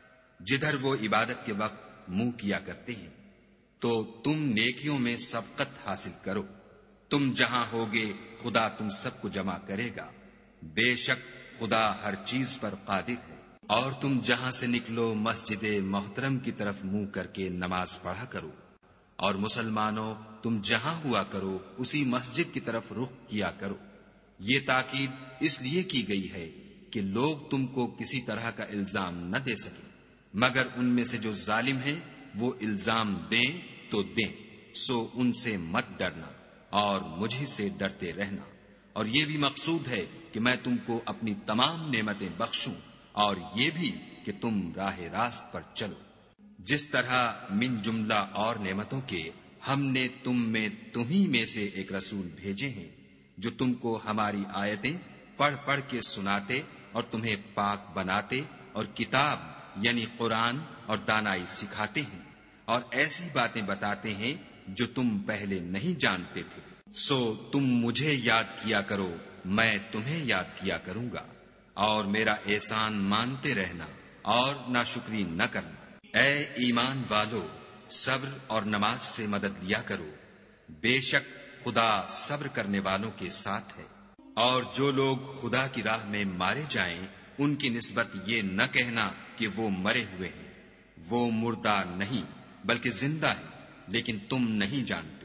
جدھر وہ عبادت کے وقت منہ کیا کرتے ہیں، تو تم نیکیوں میں سبقت حاصل کرو۔ تم جہاں ہوگے خدا تم سب کو جمع کرے گا، بے شک خدا ہر چیز پر قادر ہے۔ اور تم جہاں سے نکلو مسجد محترم کی طرف منہ کر کے نماز پڑھا کرو، اور مسلمانوں تم جہاں ہوا کرو اسی مسجد کی طرف رخ کیا کرو۔ یہ تاکید اس لیے کی گئی ہے کہ لوگ تم کو کسی طرح کا الزام نہ دے سکے، مگر ان میں سے جو ظالم ہیں وہ الزام دیں تو دیں، سو ان سے مت ڈرنا اور مجھ سے ڈرتے رہنا۔ اور یہ بھی مقصود ہے کہ میں تم کو اپنی تمام نعمتیں بخشوں، اور یہ بھی کہ تم راہ راست پر چلو۔ جس طرح من جملہ اور نعمتوں کے ہم نے تم میں تمہیں میں سے ایک رسول بھیجے ہیں جو تم کو ہماری آیتیں پڑھ پڑھ کے سناتے اور تمہیں پاک بناتے اور کتاب یعنی قرآن اور دانائی سکھاتے ہیں اور ایسی باتیں بتاتے ہیں جو تم پہلے نہیں جانتے تھے۔ سو تم مجھے یاد کیا کرو، میں تمہیں یاد کیا کروں گا، اور میرا احسان مانتے رہنا اور ناشکری نہ کرنا۔ اے ایمان والو، صبر اور نماز سے مدد لیا کرو، بے شک خدا صبر کرنے والوں کے ساتھ ہے۔ اور جو لوگ خدا کی راہ میں مارے جائیں ان کی نسبت یہ نہ کہنا کہ وہ مرے ہوئے ہیں، وہ مردہ نہیں بلکہ زندہ ہیں، لیکن تم نہیں جانتے۔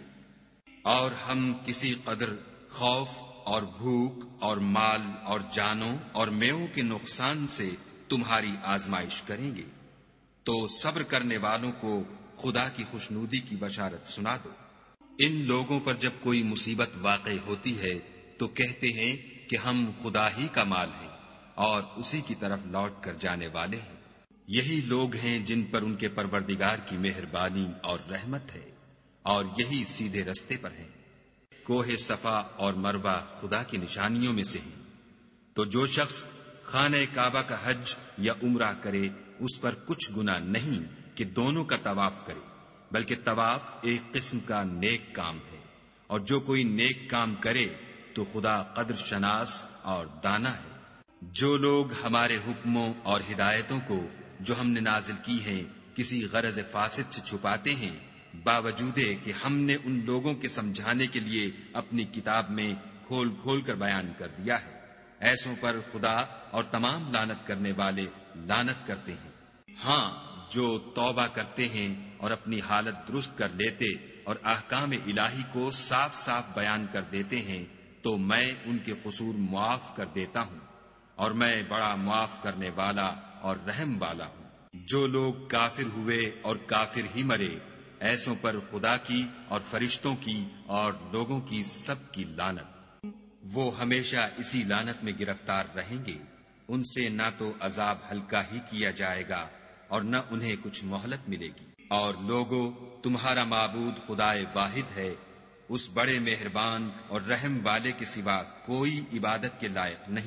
اور ہم کسی قدر خوف اور بھوک اور مال اور جانوں اور میووں کے نقصان سے تمہاری آزمائش کریں گے، تو صبر کرنے والوں کو خدا کی خوشنودی کی بشارت سنا دو۔ ان لوگوں پر جب کوئی مصیبت واقع ہوتی ہے تو کہتے ہیں کہ ہم خدا ہی کا مال ہیں اور اسی کی طرف لوٹ کر جانے والے ہیں۔ یہی لوگ ہیں جن پر ان کے پروردگار کی مہربانی اور رحمت ہے، اور یہی سیدھے رستے پر ہیں۔ کوہ صفا اور مروہ خدا کی نشانیوں میں سے ہیں، تو جو شخص خانہ کعبہ کا حج یا عمرہ کرے اس پر کچھ گناہ نہیں کہ دونوں کا طواف کرے، بلکہ طواف ایک قسم کا نیک کام ہے، اور جو کوئی نیک کام کرے تو خدا قدر شناس اور دانا ہے۔ جو لوگ ہمارے حکموں اور ہدایتوں کو جو ہم نے نازل کی ہیں کسی غرض فاسد سے چھپاتے ہیں، باوجود کہ ہم نے ان لوگوں کے سمجھانے کے لیے اپنی کتاب میں کھول کھول کر بیان کر دیا ہے، ایسوں پر خدا اور تمام لعنت کرنے والے لعنت کرتے ہیں۔ ہاں، جو توبہ کرتے ہیں اور اپنی حالت درست کر لیتے اور احکام الہی کو صاف صاف بیان کر دیتے ہیں تو میں ان کے قصور معاف کر دیتا ہوں، اور میں بڑا معاف کرنے والا اور رحم والا ہوں۔ جو لوگ کافر ہوئے اور کافر ہی مرے، ایسوں پر خدا کی اور فرشتوں کی اور لوگوں کی سب کی لعنت۔ وہ ہمیشہ اسی لعنت میں گرفتار رہیں گے، ان سے نہ تو عذاب ہلکا ہی کیا جائے گا اور نہ انہیں کچھ مہلت ملے گی۔ اور لوگوں، تمہارا معبود خدائے واحد ہے، اس بڑے مہربان اور رحم والے کے سوا کوئی عبادت کے لائق نہیں۔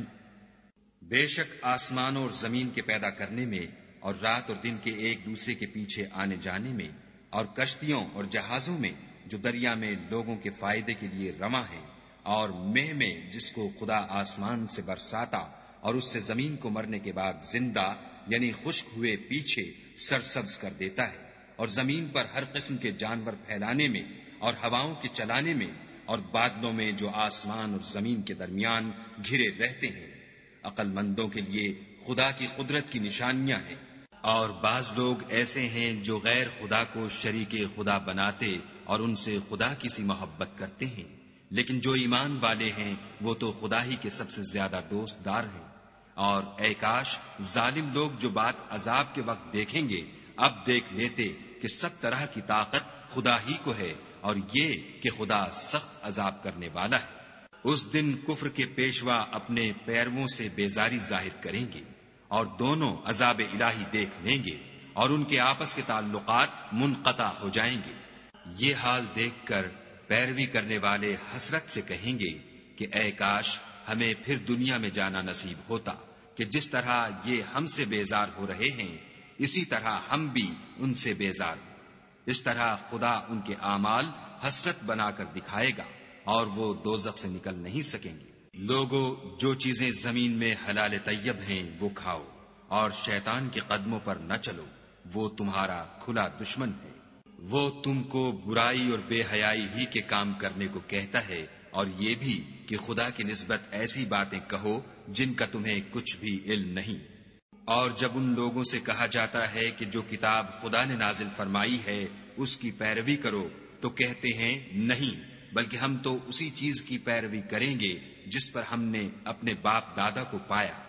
بے شک آسمانوں اور زمین کے پیدا کرنے میں اور رات اور دن کے ایک دوسرے کے پیچھے آنے جانے میں اور کشتیوں اور جہازوں میں جو دریا میں لوگوں کے فائدے کے لیے رواں ہیں، اور مہ میں جس کو خدا آسمان سے برساتا اور اس سے زمین کو مرنے کے بعد زندہ یعنی خشک ہوئے پیچھے سرسبز کر دیتا ہے، اور زمین پر ہر قسم کے جانور پھیلانے میں اور ہواؤں کے چلانے میں اور بادلوں میں جو آسمان اور زمین کے درمیان گھرے رہتے ہیں، عقل مندوں کے لیے خدا کی قدرت کی نشانیاں ہیں۔ اور بعض لوگ ایسے ہیں جو غیر خدا کو شریک خدا بناتے اور ان سے خدا کی سی محبت کرتے ہیں، لیکن جو ایمان والے ہیں وہ تو خدا ہی کے سب سے زیادہ دوست دار ہیں۔ اور اے کاش ظالم لوگ جو بات عذاب کے وقت دیکھیں گے اب دیکھ لیتے کہ سب طرح کی طاقت خدا ہی کو ہے، اور یہ کہ خدا سخت عذاب کرنے والا ہے۔ اس دن کفر کے پیشوا اپنے پیرووں سے بیزاری ظاہر کریں گے اور دونوں عذاب الہی دیکھ لیں گے اور ان کے آپس کے تعلقات منقطع ہو جائیں گے۔ یہ حال دیکھ کر پیروی کرنے والے حسرت سے کہیں گے کہ اے کاش ہمیں پھر دنیا میں جانا نصیب ہوتا کہ جس طرح یہ ہم سے بیزار ہو رہے ہیں اسی طرح ہم بھی ان سے بیزار ہوں۔ اس طرح خدا ان کے اعمال حسرت بنا کر دکھائے گا اور وہ دوزخ سے نکل نہیں سکیں گے۔ لوگوں، جو چیزیں زمین میں حلال طیب ہیں وہ کھاؤ، اور شیطان کے قدموں پر نہ چلو، وہ تمہارا کھلا دشمن ہے۔ وہ تم کو برائی اور بے حیائی ہی کے کام کرنے کو کہتا ہے، اور یہ بھی کہ خدا کی نسبت ایسی باتیں کہو جن کا تمہیں کچھ بھی علم نہیں۔ اور جب ان لوگوں سے کہا جاتا ہے کہ جو کتاب خدا نے نازل فرمائی ہے اس کی پیروی کرو تو کہتے ہیں نہیں، بلکہ ہم تو اسی چیز کی پیروی کریں گے جس پر ہم نے اپنے باپ دادا کو پایا۔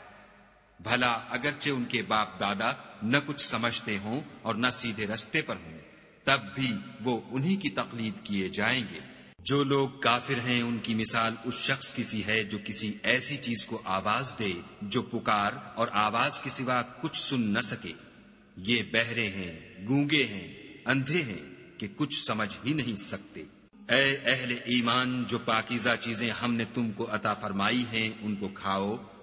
بھلا اگرچہ ان کے باپ دادا نہ کچھ سمجھتے ہوں اور نہ سیدھے رستے پر ہوں، تب بھی وہ انہی کی تقلید کیے جائیں گے۔ جو لوگ کافر ہیں ان کی مثال اس شخص کی سی ہے جو کسی ایسی چیز کو آواز دے جو پکار اور آواز کے سوا کچھ سن نہ سکے۔ یہ بہرے ہیں، گونگے ہیں، اندھے ہیں کہ کچھ سمجھ ہی نہیں سکتے۔ اے اہل ایمان، جو پاکیزہ چیزیں ہم نے تم کو عطا فرمائی ہیں ان کو کھاؤ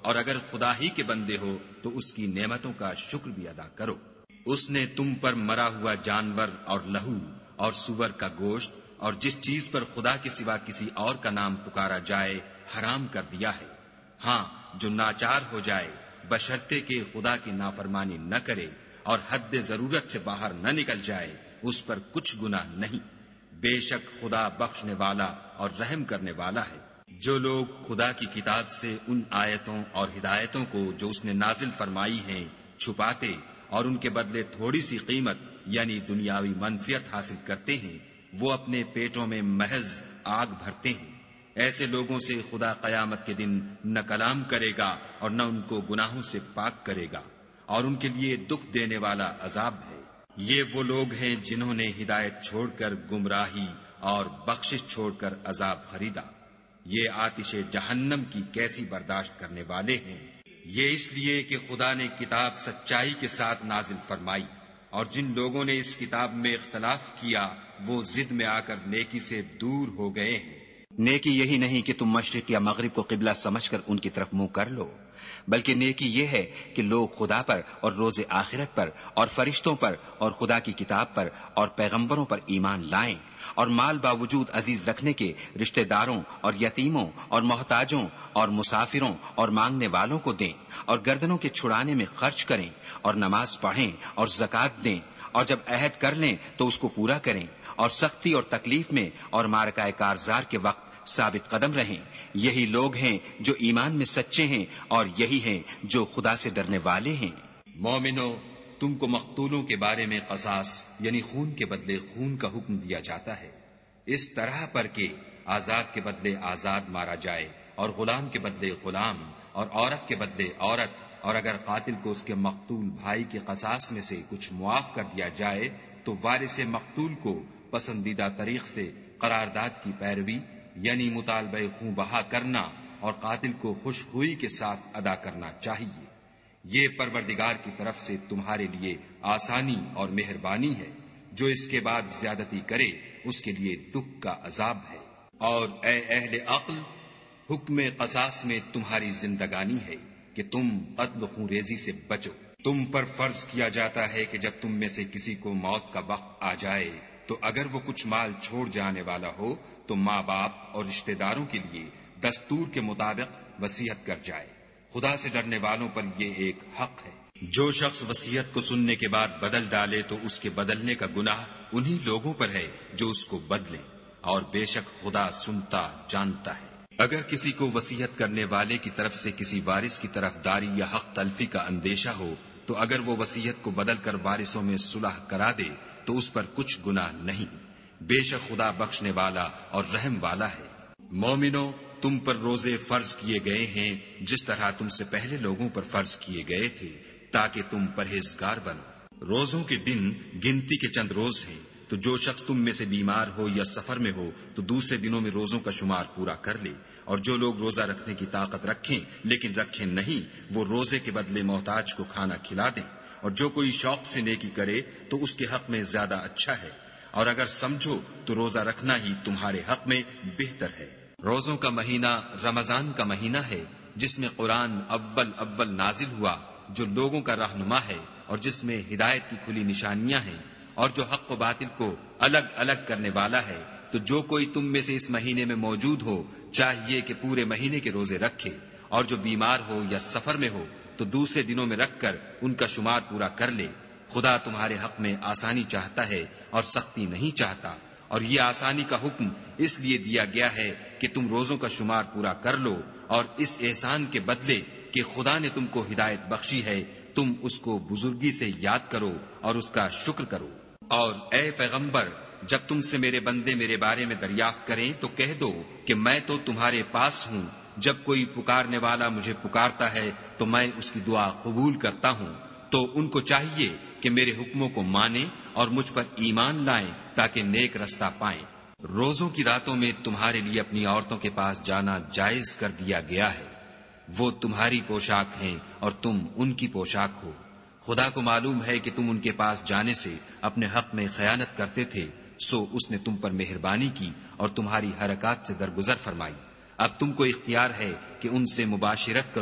اور اگر خدا ہی کے بندے ہو تو اس کی نعمتوں کا شکر بھی ادا کرو۔ اس نے تم پر مرا ہوا جانور اور لہو اور سور کا گوشت اور جس چیز پر خدا کے سوا کسی اور کا نام پکارا جائے حرام کر دیا ہے۔ ہاں، جو ناچار ہو جائے بشرطے کہ خدا کی نافرمانی نہ کرے اور حد ضرورت سے باہر نہ نکل جائے، اس پر کچھ گناہ نہیں۔ بے شک خدا بخشنے والا اور رحم کرنے والا ہے۔ جو لوگ خدا کی کتاب سے ان آیتوں اور ہدایتوں کو جو اس نے نازل فرمائی ہیں چھپاتے اور ان کے بدلے تھوڑی سی قیمت یعنی دنیاوی منفعت حاصل کرتے ہیں، وہ اپنے پیٹوں میں محض آگ بھرتے ہیں۔ ایسے لوگوں سے خدا قیامت کے دن نہ کلام کرے گا اور نہ ان کو گناہوں سے پاک کرے گا، اور ان کے لیے دکھ دینے والا عذاب ہے۔ یہ وہ لوگ ہیں جنہوں نے ہدایت چھوڑ کر گمراہی اور بخشش چھوڑ کر عذاب خریدا۔ یہ آتش جہنم کی کیسی برداشت کرنے والے ہیں۔ یہ اس لیے کہ خدا نے کتاب سچائی کے ساتھ نازل فرمائی، اور جن لوگوں نے اس کتاب میں اختلاف کیا وہ ضد میں آ کر نیکی سے دور ہو گئے ہیں۔ نیکی یہی نہیں کہ تم مشرق یا مغرب کو قبلہ سمجھ کر ان کی طرف منہ کر لو، بلکہ نیکی یہ ہے کہ لوگ خدا پر اور روز آخرت پر اور فرشتوں پر اور خدا کی کتاب پر اور پیغمبروں پر ایمان لائیں، اور مال باوجود عزیز رکھنے کے رشتہ داروں اور یتیموں اور محتاجوں اور مسافروں اور مانگنے والوں کو دیں، اور گردنوں کے چھڑانے میں خرچ کریں، اور نماز پڑھیں اور زکوٰۃ دیں، اور جب عہد کر لیں تو اس کو پورا کریں، اور سختی اور تکلیف میں اور معرکہ کارزار کے وقت ثابت قدم رہیں۔ یہی لوگ ہیں جو ایمان میں سچے ہیں، اور یہی ہیں جو خدا سے ڈرنے والے ہیں۔ مومنو، تم کو مقتولوں کے بارے میں قصاص یعنی خون کے بدلے خون کا حکم دیا جاتا ہے، اس طرح پر کہ آزاد کے بدلے آزاد مارا جائے، اور غلام کے بدلے غلام، اور عورت کے بدلے عورت، اور اگر قاتل کو اس کے مقتول بھائی کے قصاص میں سے کچھ معاف کر دیا جائے تو وارث مقتول کو پسندیدہ طریق سے قرارداد کی پیروی یعنی مطالبہ خوں بہا کرنا اور قاتل کو خوش ہوئی کے ساتھ ادا کرنا چاہیے۔ یہ پروردگار کی طرف سے تمہارے لیے آسانی اور مہربانی ہے۔ جو اس کے بعد زیادتی کرے اس کے لیے دکھ کا عذاب ہے۔ اور اے اہل عقل، حکم قصاص میں تمہاری زندگانی ہے کہ تم قتل و خون ریزی سے بچو۔ تم پر فرض کیا جاتا ہے کہ جب تم میں سے کسی کو موت کا وقت آ جائے تو اگر وہ کچھ مال چھوڑ جانے والا ہو تو ماں باپ اور رشتہ داروں کے لیے دستور کے مطابق وصیت کر جائے۔ خدا سے ڈرنے والوں پر یہ ایک حق ہے۔ جو شخص وصیت کو سننے کے بعد بدل ڈالے تو اس کے بدلنے کا گناہ انہی لوگوں پر ہے جو اس کو بدلیں، اور بے شک خدا سنتا جانتا ہے۔ اگر کسی کو وصیت کرنے والے کی طرف سے کسی وارث کی طرف داری یا حق تلفی کا اندیشہ ہو تو اگر وہ وصیت کو بدل کر وارثوں میں صلح کرا دے تو اس پر کچھ گناہ نہیں، بے شک خدا بخشنے والا اور رحم والا ہے۔ مومنو، تم پر روزے فرض کیے گئے ہیں جس طرح تم سے پہلے لوگوں پر فرض کیے گئے تھے تاکہ تم پرہیزگار بنو۔ روزوں کے دن گنتی کے چند روز ہیں، تو جو شخص تم میں سے بیمار ہو یا سفر میں ہو تو دوسرے دنوں میں روزوں کا شمار پورا کر لے، اور جو لوگ روزہ رکھنے کی طاقت رکھیں لیکن رکھیں نہیں وہ روزے کے بدلے محتاج کو کھانا کھلا دیں، اور جو کوئی شوق سے نیکی کرے تو اس کے حق میں زیادہ اچھا ہے، اور اگر سمجھو تو روزہ رکھنا ہی تمہارے حق میں بہتر ہے۔ روزوں کا مہینہ رمضان کا مہینہ ہے جس میں قرآن اول اول نازل ہوا، جو لوگوں کا رہنما ہے اور جس میں ہدایت کی کھلی نشانیاں ہیں، اور جو حق و باطل کو الگ الگ کرنے والا ہے۔ تو جو کوئی تم میں سے اس مہینے میں موجود ہو چاہیے کہ پورے مہینے کے روزے رکھے، اور جو بیمار ہو یا سفر میں ہو تو دوسرے دنوں میں رکھ کر ان کا شمار پورا کر لے۔ خدا تمہارے حق میں آسانی چاہتا ہے اور سختی نہیں چاہتا، اور یہ آسانی کا حکم اس لیے دیا گیا ہے کہ تم روزوں کا شمار پورا کر لو، اور اس احسان کے بدلے کہ خدا نے تم کو ہدایت بخشی ہے تم اس کو بزرگی سے یاد کرو اور اس کا شکر کرو۔ اور اے پیغمبر، جب تم سے میرے بندے میرے بارے میں دریافت کریں تو کہہ دو کہ میں تو تمہارے پاس ہوں، جب کوئی پکارنے والا مجھے پکارتا ہے تو میں اس کی دعا قبول کرتا ہوں۔ تو ان کو چاہیے کہ میرے حکموں کو مانیں اور مجھ پر ایمان لائیں تاکہ نیک رستہ پائیں۔ روزوں کی راتوں میں تمہارے لیے اپنی عورتوں کے پاس جانا جائز کر دیا گیا ہے، وہ تمہاری پوشاک ہیں اور تم ان کی پوشاک ہو۔ خدا کو معلوم ہے کہ تم ان کے پاس جانے سے اپنے حق میں خیانت کرتے تھے، سو اس نے تم پر مہربانی کی اور تمہاری حرکات سے درگزر فرمائی۔ اب تم کو اختیار ہے کہ ان سے مباشرت کرو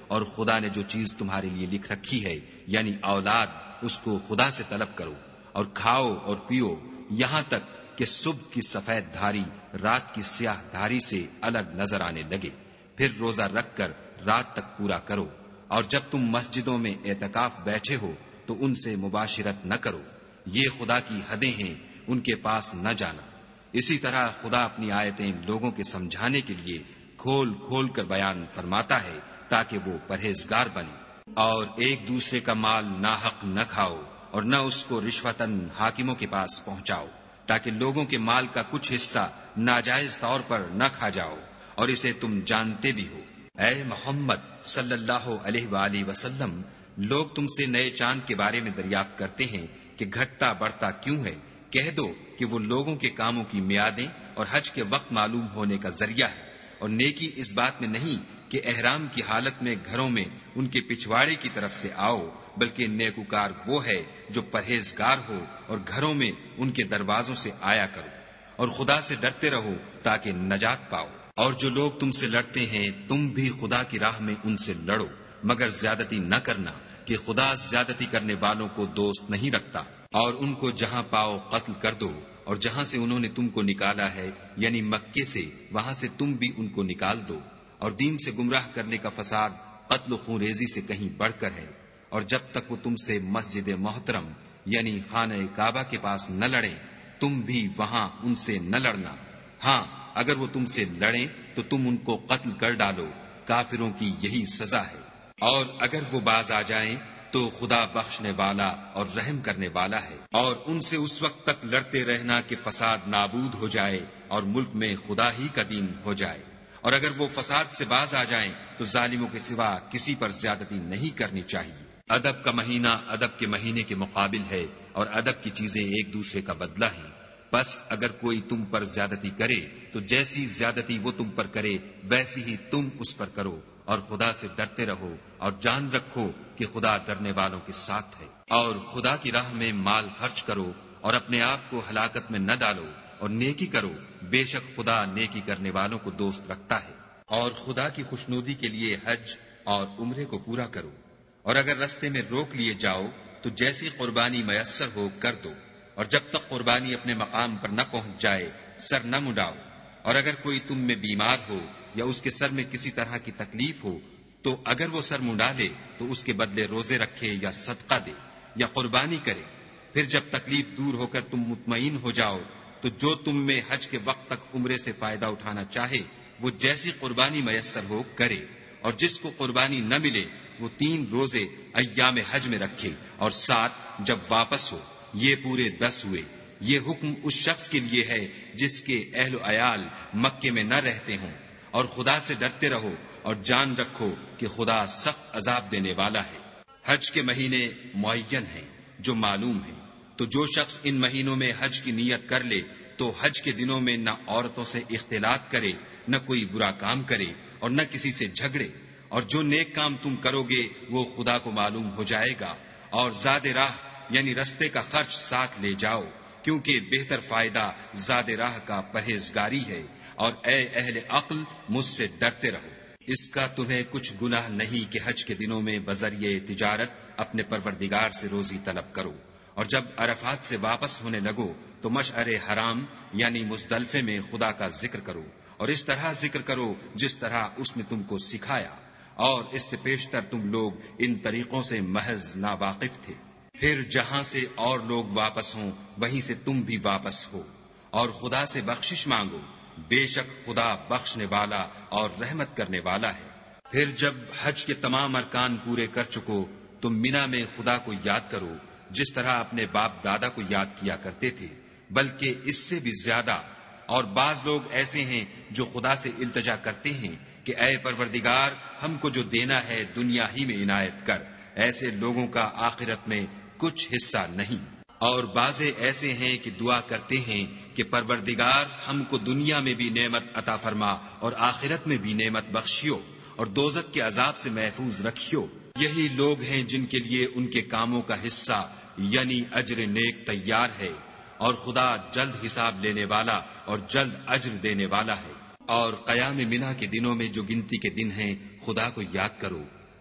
اور خدا نے جو چیز تمہارے لیے لکھ رکھی ہے یعنی اولاد، اس کو خدا سے طلب کرو اور کھاؤ اور پیو یہاں تک کہ صبح کی سفید دھاری رات کی سیاہ دھاری سے الگ نظر آنے لگے، پھر روزہ رکھ کر رات تک پورا کرو، اور جب تم مسجدوں میں اعتکاف بیٹھے ہو تو ان سے مباشرت نہ کرو، یہ خدا کی حدیں ہیں، ان کے پاس نہ جانا۔ اسی طرح خدا اپنی آیتیں لوگوں کے سمجھانے کے لیے کھول کھول کر بیان فرماتا ہے تاکہ وہ پرہیزگار بنے۔ اور ایک دوسرے کا مال ناحق نہ کھاؤ اور نہ اس کو رشوتاً حاکموں کے پاس پہنچاؤ، تاکہ لوگوں کے مال کا کچھ حصہ ناجائز طور پر نہ کھا جاؤ، اور اسے تم جانتے بھی ہو۔ اے محمد صلی اللہ علیہ وآلہ وسلم، لوگ تم سے نئے چاند کے بارے میں دریافت کرتے ہیں کہ گھٹتا بڑھتا کیوں ہے؟ کہہ دو کہ وہ لوگوں کے کاموں کی میعادیں اور حج کے وقت معلوم ہونے کا ذریعہ ہے، اور نیکی اس بات میں نہیں کہ احرام کی حالت میں گھروں میں ان کے پچھواڑے کی طرف سے آؤ، بلکہ نیکوکار وہ ہے جو پرہیزگار ہو اور گھروں میں ان کے دروازوں سے آیا کرو، اور خدا سے ڈرتے رہو تاکہ نجات پاؤ۔ اور جو لوگ تم سے لڑتے ہیں تم بھی خدا کی راہ میں ان سے لڑو، مگر زیادتی نہ کرنا کہ خدا زیادتی کرنے والوں کو دوست نہیں رکھتا۔ اور ان کو جہاں پاؤ قتل کر دو، اور جہاں سے انہوں نے تم کو نکالا ہے یعنی مکے سے، وہاں سے تم بھی ان کو نکال دو۔ اور دین سے گمراہ کرنے کا فساد قتل و خون ریزی سے کہیں بڑھ کر ہے، اور جب تک وہ تم سے مسجد محترم یعنی خانہ کعبہ کے پاس نہ لڑیں تم بھی وہاں ان سے نہ لڑنا۔ ہاں اگر وہ تم سے لڑیں تو تم ان کو قتل کر ڈالو، کافروں کی یہی سزا ہے۔ اور اگر وہ باز آ جائیں تو خدا بخشنے والا اور رحم کرنے والا ہے، اور ان سے اس وقت تک لڑتے رہنا کہ فساد نابود ہو جائے اور ملک میں خدا ہی کا دین ہو جائے۔ اور اگر وہ فساد سے باز آ جائیں تو ظالموں کے سوا کسی پر زیادتی نہیں کرنی چاہیے۔ ادب کا مہینہ ادب کے مہینے کے مقابل ہے، اور ادب کی چیزیں ایک دوسرے کا بدلہ ہیں۔ بس اگر کوئی تم پر زیادتی کرے تو جیسی زیادتی وہ تم پر کرے ویسی ہی تم اس پر کرو، اور خدا سے ڈرتے رہو اور جان رکھو کہ خدا ڈرنے والوں کے ساتھ ہے۔ اور خدا کی راہ میں مال خرچ کرو اور اپنے آپ کو ہلاکت میں نہ ڈالو، اور نیکی کرو، بے شک خدا نیکی کرنے والوں کو دوست رکھتا ہے۔ اور خدا کی خوشنودی کے لیے حج اور عمرے کو پورا کرو، اور اگر رستے میں روک لیے جاؤ تو جیسی قربانی میسر ہو کر دو، اور جب تک قربانی اپنے مقام پر نہ پہنچ جائے سر نہ مڈاؤ۔ اور اگر کوئی تم میں بیمار ہو یا اس کے سر میں کسی طرح کی تکلیف ہو تو اگر وہ سر منڈا لے تو اس کے بدلے روزے رکھے یا صدقہ دے یا قربانی کرے۔ پھر جب تکلیف دور ہو کر تم مطمئن ہو جاؤ تو جو تم میں حج کے وقت تک عمرے سے فائدہ اٹھانا چاہے وہ جیسی قربانی میسر ہو کرے، اور جس کو قربانی نہ ملے وہ تین روزے ایام حج میں رکھے اور سات جب واپس ہو، یہ پورے دس ہوئے۔ یہ حکم اس شخص کے لیے ہے جس کے اہل و عیال مکے میں نہ رہتے ہوں۔ اور خدا سے ڈرتے رہو اور جان رکھو کہ خدا سخت عذاب دینے والا ہے۔ حج کے مہینے معین ہیں جو معلوم ہیں، تو جو شخص ان مہینوں میں حج کی نیت کر لے تو حج کے دنوں میں نہ عورتوں سے اختلاط کرے، نہ کوئی برا کام کرے اور نہ کسی سے جھگڑے، اور جو نیک کام تم کرو گے وہ خدا کو معلوم ہو جائے گا۔ اور زاد راہ یعنی رستے کا خرچ ساتھ لے جاؤ، کیونکہ بہتر فائدہ زاد راہ کا پرہیزگاری ہے۔ اور اے اہل عقل مجھ سے ڈرتے رہو۔ اس کا تمہیں کچھ گناہ نہیں کہ حج کے دنوں میں بذریعہ تجارت اپنے پروردگار سے روزی طلب کرو، اور جب عرفات سے واپس ہونے لگو تو مشعر حرام یعنی مزدلفے میں خدا کا ذکر کرو، اور اس طرح ذکر کرو جس طرح اس نے تم کو سکھایا، اور اس سے پیشتر تم لوگ ان طریقوں سے محض ناواقف تھے۔ پھر جہاں سے اور لوگ واپس ہوں وہیں سے تم بھی واپس ہو، اور خدا سے بخشش مانگو، بے شک خدا بخشنے والا اور رحمت کرنے والا ہے۔ پھر جب حج کے تمام ارکان پورے کر چکو تو مینا میں خدا کو یاد کرو جس طرح اپنے باپ دادا کو یاد کیا کرتے تھے، بلکہ اس سے بھی زیادہ۔ اور بعض لوگ ایسے ہیں جو خدا سے التجا کرتے ہیں کہ اے پروردگار ہم کو جو دینا ہے دنیا ہی میں عنایت کر، ایسے لوگوں کا آخرت میں کچھ حصہ نہیں۔ اور بعض ایسے ہیں کہ دعا کرتے ہیں کہ پروردگار ہم کو دنیا میں بھی نعمت عطا فرما اور آخرت میں بھی نعمت بخشیو اور دوزخ کے عذاب سے محفوظ رکھیو۔ یہی لوگ ہیں جن کے لیے ان کے کاموں کا حصہ یعنی اجر نیک تیار ہے، اور خدا جلد حساب لینے والا اور جلد اجر دینے والا ہے۔ اور قیام منا کے دنوں میں جو گنتی کے دن ہیں خدا کو یاد کرو،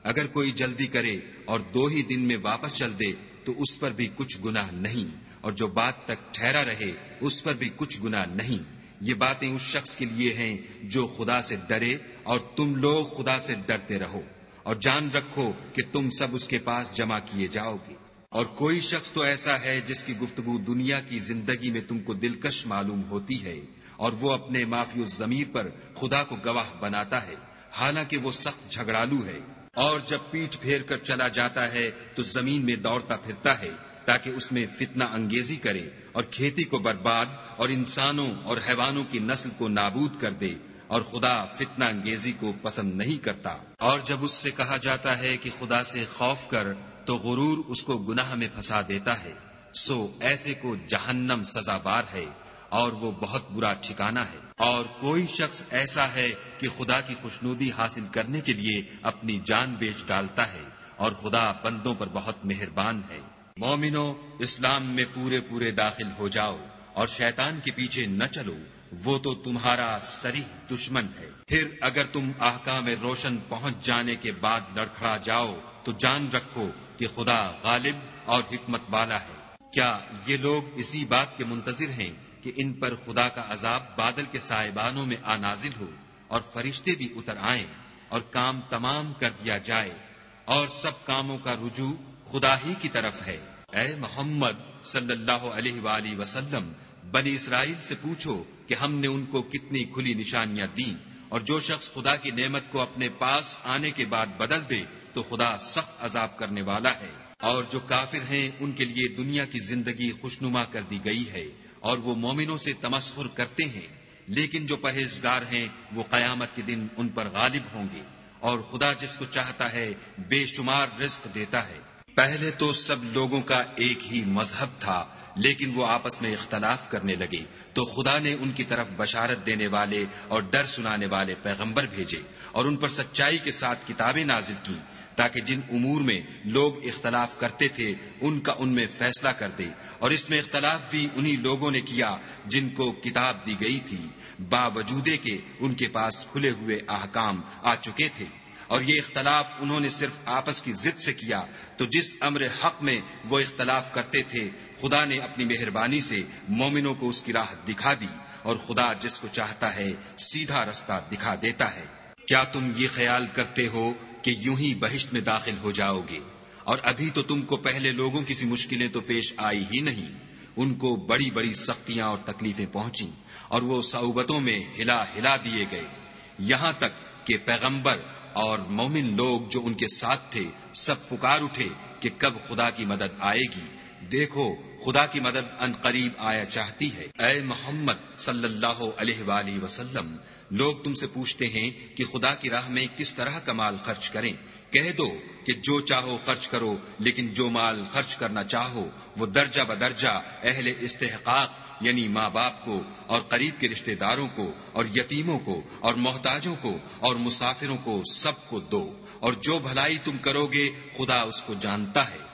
اگر کوئی جلدی کرے اور دو ہی دن میں واپس چل دے تو اس پر بھی کچھ گناہ نہیں، اور جو بات تک ٹھہرا رہے اس پر بھی کچھ گناہ نہیں۔ یہ باتیں اس شخص کے لیے ہیں جو خدا سے ڈرے، اور تم لوگ خدا سے ڈرتے رہو، اور جان رکھو کہ تم سب اس کے پاس جمع کیے جاؤ گے۔ اور کوئی شخص تو ایسا ہے جس کی گفتگو دنیا کی زندگی میں تم کو دلکش معلوم ہوتی ہے، اور وہ اپنے معافی الضمیر پر خدا کو گواہ بناتا ہے، حالانکہ وہ سخت جھگڑالو ہے، اور جب پیٹھ پھیر کر چلا جاتا ہے تو زمین میں دوڑتا پھرتا ہے تاکہ اس میں فتنہ انگیزی کرے اور کھیتی کو برباد اور انسانوں اور حیوانوں کی نسل کو نابود کر دے، اور خدا فتنہ انگیزی کو پسند نہیں کرتا۔ اور جب اس سے کہا جاتا ہے کہ خدا سے خوف کر تو غرور اس کو گناہ میں پھنسا دیتا ہے، سو ایسے کو جہنم سزاوار ہے، اور وہ بہت برا ٹھکانہ ہے۔ اور کوئی شخص ایسا ہے کہ خدا کی خوشنودی حاصل کرنے کے لیے اپنی جان بیچ ڈالتا ہے، اور خدا بندوں پر بہت مہربان ہے۔ مومنو، اسلام میں پورے پورے داخل ہو جاؤ اور شیطان کے پیچھے نہ چلو، وہ تو تمہارا صریح دشمن ہے۔ پھر اگر تم احکام روشن پہنچ جانے کے بعد لڑکھڑا جاؤ تو جان رکھو کہ خدا غالب اور حکمت والا ہے۔ کیا یہ لوگ اسی بات کے منتظر ہیں کہ ان پر خدا کا عذاب بادل کے سائبانوں میں آ نازل ہو اور فرشتے بھی اتر آئیں اور کام تمام کر دیا جائے، اور سب کاموں کا رجوع خدا ہی کی طرف ہے؟ اے محمد صلی اللہ علیہ وآلہ وسلم، بنی اسرائیل سے پوچھو کہ ہم نے ان کو کتنی کھلی نشانیاں دیں، اور جو شخص خدا کی نعمت کو اپنے پاس آنے کے بعد بدل دے تو خدا سخت عذاب کرنے والا ہے۔ اور جو کافر ہیں ان کے لیے دنیا کی زندگی خوشنما کر دی گئی ہے، اور وہ مومنوں سے تمسخر کرتے ہیں، لیکن جو پرہیزگار ہیں وہ قیامت کے دن ان پر غالب ہوں گے، اور خدا جس کو چاہتا ہے بے شمار رزق دیتا ہے۔ پہلے تو سب لوگوں کا ایک ہی مذہب تھا، لیکن وہ آپس میں اختلاف کرنے لگے تو خدا نے ان کی طرف بشارت دینے والے اور ڈر سنانے والے پیغمبر بھیجے، اور ان پر سچائی کے ساتھ کتابیں نازل کی، تاکہ جن امور میں لوگ اختلاف کرتے تھے ان کا ان میں فیصلہ کر دے۔ اور اس میں اختلاف بھی انہی لوگوں نے کیا جن کو کتاب دی گئی تھی، باوجود کہ ان کے پاس کھلے ہوئے احکام آ چکے تھے، اور یہ اختلاف انہوں نے صرف آپس کی ضد سے کیا۔ تو جس امر حق میں وہ اختلاف کرتے تھے خدا نے اپنی مہربانی سے مومنوں کو اس کی راہ دکھا دی، اور خدا جس کو چاہتا ہے سیدھا رستہ دکھا دیتا ہے۔ کیا تم یہ خیال کرتے ہو کہ یوں ہی بہشت میں داخل ہو جاؤ گے؟ اور ابھی تو تم کو پہلے لوگوں کی سی مشکلیں تو پیش آئی ہی نہیں، ان کو بڑی بڑی سختیاں اور تکلیفیں پہنچیں، اور وہ صعوبتوں میں ہلا ہلا دیے گئے، یہاں تک کہ پیغمبر اور مومن لوگ جو ان کے ساتھ تھے سب پکار اٹھے کہ کب خدا کی مدد آئے گی۔ دیکھو خدا کی مدد ان قریب آیا چاہتی ہے۔ اے محمد صلی اللہ علیہ وآلہ وسلم، لوگ تم سے پوچھتے ہیں کہ خدا کی راہ میں کس طرح کا مال خرچ کریں۔ کہہ دو کہ جو چاہو خرچ کرو، لیکن جو مال خرچ کرنا چاہو وہ درجہ بدرجہ اہل استحقاق یعنی ماں باپ کو اور قریب کے رشتہ داروں کو اور یتیموں کو اور محتاجوں کو اور مسافروں کو سب کو دو، اور جو بھلائی تم کرو گے خدا اس کو جانتا ہے۔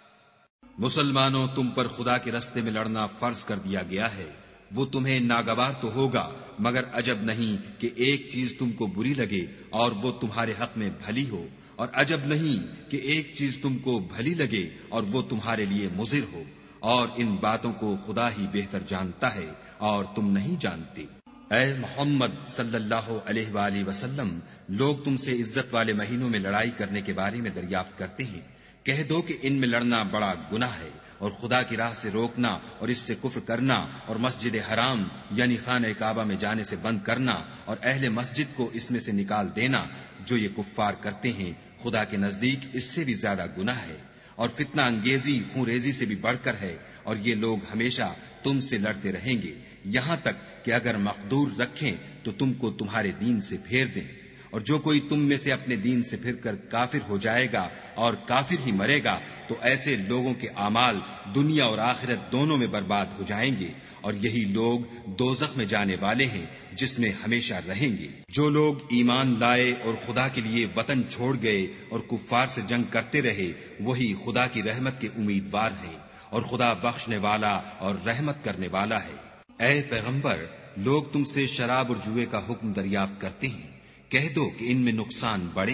مسلمانوں، تم پر خدا کے رستے میں لڑنا فرض کر دیا گیا ہے، وہ تمہیں ناگوار تو ہوگا، مگر عجب نہیں کہ ایک چیز تم کو بری لگے اور وہ تمہارے حق میں بھلی ہو، اور عجب نہیں کہ ایک چیز تم کو بھلی لگے اور وہ تمہارے لیے مضر ہو، اور ان باتوں کو خدا ہی بہتر جانتا ہے اور تم نہیں جانتے۔ اے محمد صلی اللہ علیہ وآلہ وسلم، لوگ تم سے عزت والے مہینوں میں لڑائی کرنے کے بارے میں دریافت کرتے ہیں۔ کہہ دو کہ ان میں لڑنا بڑا گناہ ہے، اور خدا کی راہ سے روکنا اور اس سے کفر کرنا اور مسجد حرام یعنی خانہ کعبہ میں جانے سے بند کرنا اور اہل مسجد کو اس میں سے نکال دینا، جو یہ کفار کرتے ہیں خدا کے نزدیک اس سے بھی زیادہ گناہ ہے، اور فتنہ انگیزی خون ریزی سے بھی بڑھ کر ہے، اور یہ لوگ ہمیشہ تم سے لڑتے رہیں گے، یہاں تک کہ اگر مقدور رکھیں تو تم کو تمہارے دین سے پھیر دیں۔ اور جو کوئی تم میں سے اپنے دین سے پھر کر کافر ہو جائے گا اور کافر ہی مرے گا تو ایسے لوگوں کے اعمال دنیا اور آخرت دونوں میں برباد ہو جائیں گے، اور یہی لوگ دوزخ میں جانے والے ہیں جس میں ہمیشہ رہیں گے۔ جو لوگ ایمان لائے اور خدا کے لیے وطن چھوڑ گئے اور کفار سے جنگ کرتے رہے وہی خدا کی رحمت کے امیدوار ہیں، اور خدا بخشنے والا اور رحمت کرنے والا ہے۔ اے پیغمبر، لوگ تم سے شراب اور جوئے کا حکم دریافت کرتے ہیں، کہہ دو کہ ان میں نقصان بڑے ہیں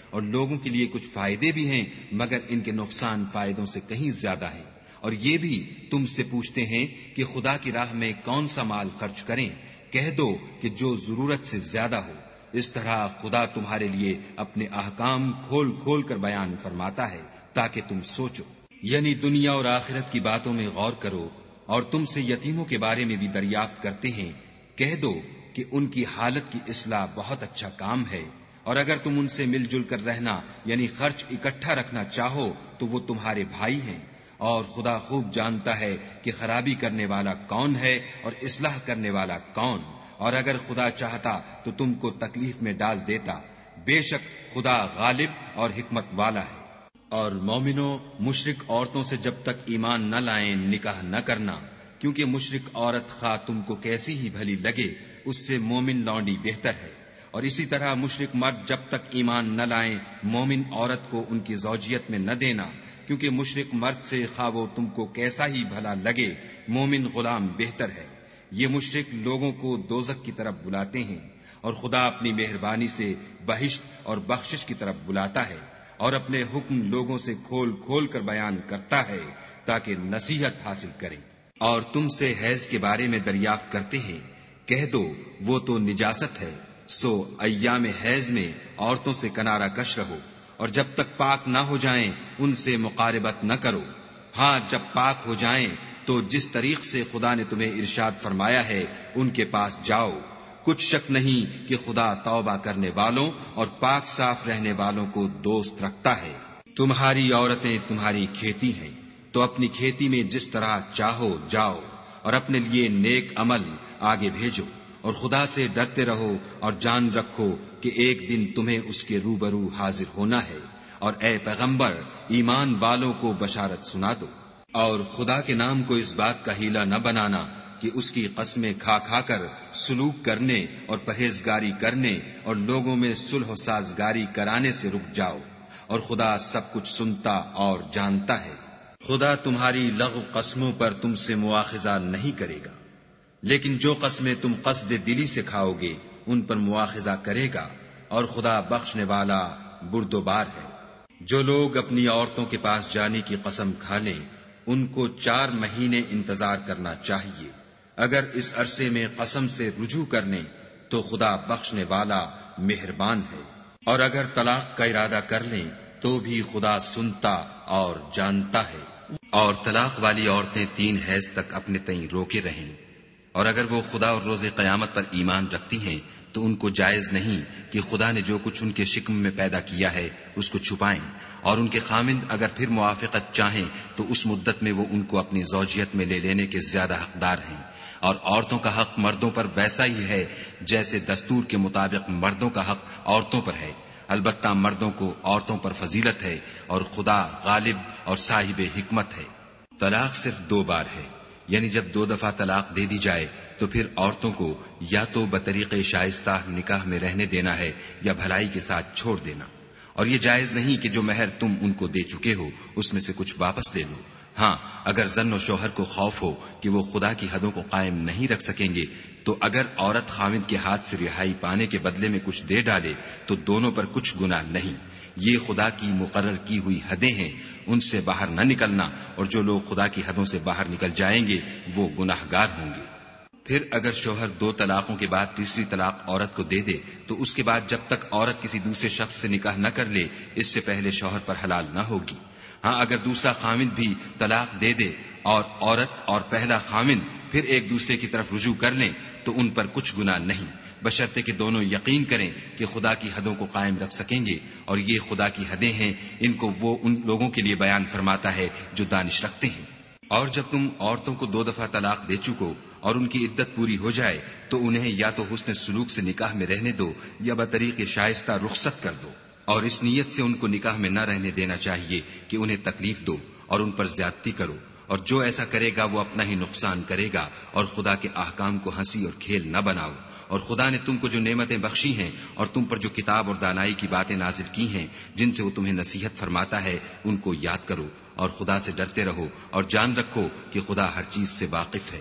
اور لوگوں کے لیے کچھ فائدے بھی ہیں، مگر ان کے نقصان فائدوں سے کہیں زیادہ ہیں۔ اور یہ بھی تم سے پوچھتے ہیں کہ خدا کی راہ میں کون سا مال خرچ کریں، کہہ دو کہ جو ضرورت سے زیادہ ہو۔ اس طرح خدا تمہارے لیے اپنے احکام کھول کھول کر بیان فرماتا ہے تاکہ تم سوچو، یعنی دنیا اور آخرت کی باتوں میں غور کرو۔ اور تم سے یتیموں کے بارے میں بھی دریافت کرتے ہیں، کہہ دو کہ ان کی حالت کی اصلاح بہت اچھا کام ہے، اور اگر تم ان سے مل جل کر رہنا یعنی خرچ اکٹھا رکھنا چاہو تو وہ تمہارے بھائی ہیں، اور خدا خوب جانتا ہے کہ خرابی کرنے والا کون ہے اور اصلاح کرنے والا کون۔ اور اگر خدا چاہتا تو تم کو تکلیف میں ڈال دیتا، بے شک خدا غالب اور حکمت والا ہے۔ اور مومنوں، مشرک عورتوں سے جب تک ایمان نہ لائیں نکاح نہ کرنا، کیونکہ مشرک عورت خواہ تم کو کیسی ہی بھلی لگے اس سے مومن لونڈی بہتر ہے۔ اور اسی طرح مشرک مرد جب تک ایمان نہ لائیں مومن عورت کو ان کی زوجیت میں نہ دینا، کیونکہ مشرک مرد سے خواہ وہ تم کو کیسا ہی بھلا لگے مومن غلام بہتر ہے۔ یہ مشرک لوگوں کو دوزخ کی طرف بلاتے ہیں، اور خدا اپنی مہربانی سے بہشت اور بخشش کی طرف بلاتا ہے، اور اپنے حکم لوگوں سے کھول کھول کر بیان کرتا ہے تاکہ نصیحت حاصل کریں۔ اور تم سے حیض کے بارے میں دریافت کرتے ہیں، کہہ دو وہ تو نجاست ہے، سو ایام حیض میں عورتوں سے کنارہ کش رہو، اور جب تک پاک نہ ہو جائیں ان سے مقاربت نہ کرو۔ ہاں جب پاک ہو جائیں تو جس طریق سے خدا نے تمہیں ارشاد فرمایا ہے ان کے پاس جاؤ۔ کچھ شک نہیں کہ خدا توبہ کرنے والوں اور پاک صاف رہنے والوں کو دوست رکھتا ہے۔ تمہاری عورتیں تمہاری کھیتی ہیں، تو اپنی کھیتی میں جس طرح چاہو جاؤ، اور اپنے لیے نیک عمل آگے بھیجو، اور خدا سے ڈرتے رہو، اور جان رکھو کہ ایک دن تمہیں اس کے روبرو حاضر ہونا ہے۔ اور اے پیغمبر، ایمان والوں کو بشارت سنا دو، اور خدا کے نام کو اس بات کا ہیلہ نہ بنانا کہ اس کی قسمیں کھا کھا کر سلوک کرنے اور پرہیزگاری کرنے اور لوگوں میں صلح و سازگاری کرانے سے رک جاؤ، اور خدا سب کچھ سنتا اور جانتا ہے۔ خدا تمہاری لغو قسموں پر تم سے مواخذہ نہیں کرے گا، لیکن جو قسمیں تم قصد دلی سے کھاؤ گے ان پر مواخذہ کرے گا، اور خدا بخشنے والا بردبار ہے۔ جو لوگ اپنی عورتوں کے پاس جانے کی قسم کھا لیں ان کو چار مہینے انتظار کرنا چاہیے۔ اگر اس عرصے میں قسم سے رجوع کر لیں تو خدا بخشنے والا مہربان ہے، اور اگر طلاق کا ارادہ کر لیں تو بھی خدا سنتا اور جانتا ہے۔ اور طلاق والی عورتیں تین حیض تک اپنے تئیں روکے رہیں، اور اگر وہ خدا اور روز قیامت پر ایمان رکھتی ہیں تو ان کو جائز نہیں کہ خدا نے جو کچھ ان کے شکم میں پیدا کیا ہے اس کو چھپائیں، اور ان کے خامند اگر پھر موافقت چاہیں تو اس مدت میں وہ ان کو اپنی زوجیت میں لے لینے کے زیادہ حقدار ہیں۔ اور عورتوں کا حق مردوں پر ویسا ہی ہے جیسے دستور کے مطابق مردوں کا حق عورتوں پر ہے، البتہ مردوں کو عورتوں پر فضیلت ہے، اور خدا غالب اور صاحب حکمت ہے۔ طلاق صرف دو بار ہے، یعنی جب دو دفعہ طلاق دے دی جائے تو پھر عورتوں کو یا تو بطریق شائستہ نکاح میں رہنے دینا ہے یا بھلائی کے ساتھ چھوڑ دینا، اور یہ جائز نہیں کہ جو مہر تم ان کو دے چکے ہو اس میں سے کچھ واپس لے لو۔ ہاں اگر زن و شوہر کو خوف ہو کہ وہ خدا کی حدوں کو قائم نہیں رکھ سکیں گے تو اگر عورت خاوند کے ہاتھ سے رہائی پانے کے بدلے میں کچھ دے ڈالے تو دونوں پر کچھ گناہ نہیں۔ یہ خدا کی مقرر کی ہوئی حدیں ہیں، ان سے باہر نہ نکلنا، اور جو لوگ خدا کی حدوں سے باہر نکل جائیں گے وہ گناہگار ہوں گے۔ پھر اگر شوہر دو طلاقوں کے بعد تیسری طلاق عورت کو دے دے تو اس کے بعد جب تک عورت کسی دوسرے شخص سے نکاح نہ کر لے اس سے پہلے شوہر پر حلال نہ ہوگی۔ ہاں اگر دوسرا خامند بھی طلاق دے دے اور عورت اور پہلا خامند پھر ایک دوسرے کی طرف رجوع کر لیں تو ان پر کچھ گناہ نہیں، بشرطے کہ دونوں یقین کریں کہ خدا کی حدوں کو قائم رکھ سکیں گے، اور یہ خدا کی حدیں ہیں، ان کو وہ ان لوگوں کے لیے بیان فرماتا ہے جو دانش رکھتے ہیں۔ اور جب تم عورتوں کو دو دفعہ طلاق دے چکو اور ان کی عدت پوری ہو جائے تو انہیں یا تو حسن سلوک سے نکاح میں رہنے دو یا بطریق شائستہ رخصت کر دو، اور اس نیت سے ان کو نکاح میں نہ رہنے دینا چاہیے کہ انہیں تکلیف دو اور ان پر زیادتی کرو، اور جو ایسا کرے گا وہ اپنا ہی نقصان کرے گا، اور خدا کے احکام کو ہنسی اور کھیل نہ بناؤ۔ اور خدا نے تم کو جو نعمتیں بخشی ہیں اور تم پر جو کتاب اور دانائی کی باتیں نازل کی ہیں جن سے وہ تمہیں نصیحت فرماتا ہے ان کو یاد کرو، اور خدا سے ڈرتے رہو، اور جان رکھو کہ خدا ہر چیز سے واقف ہے۔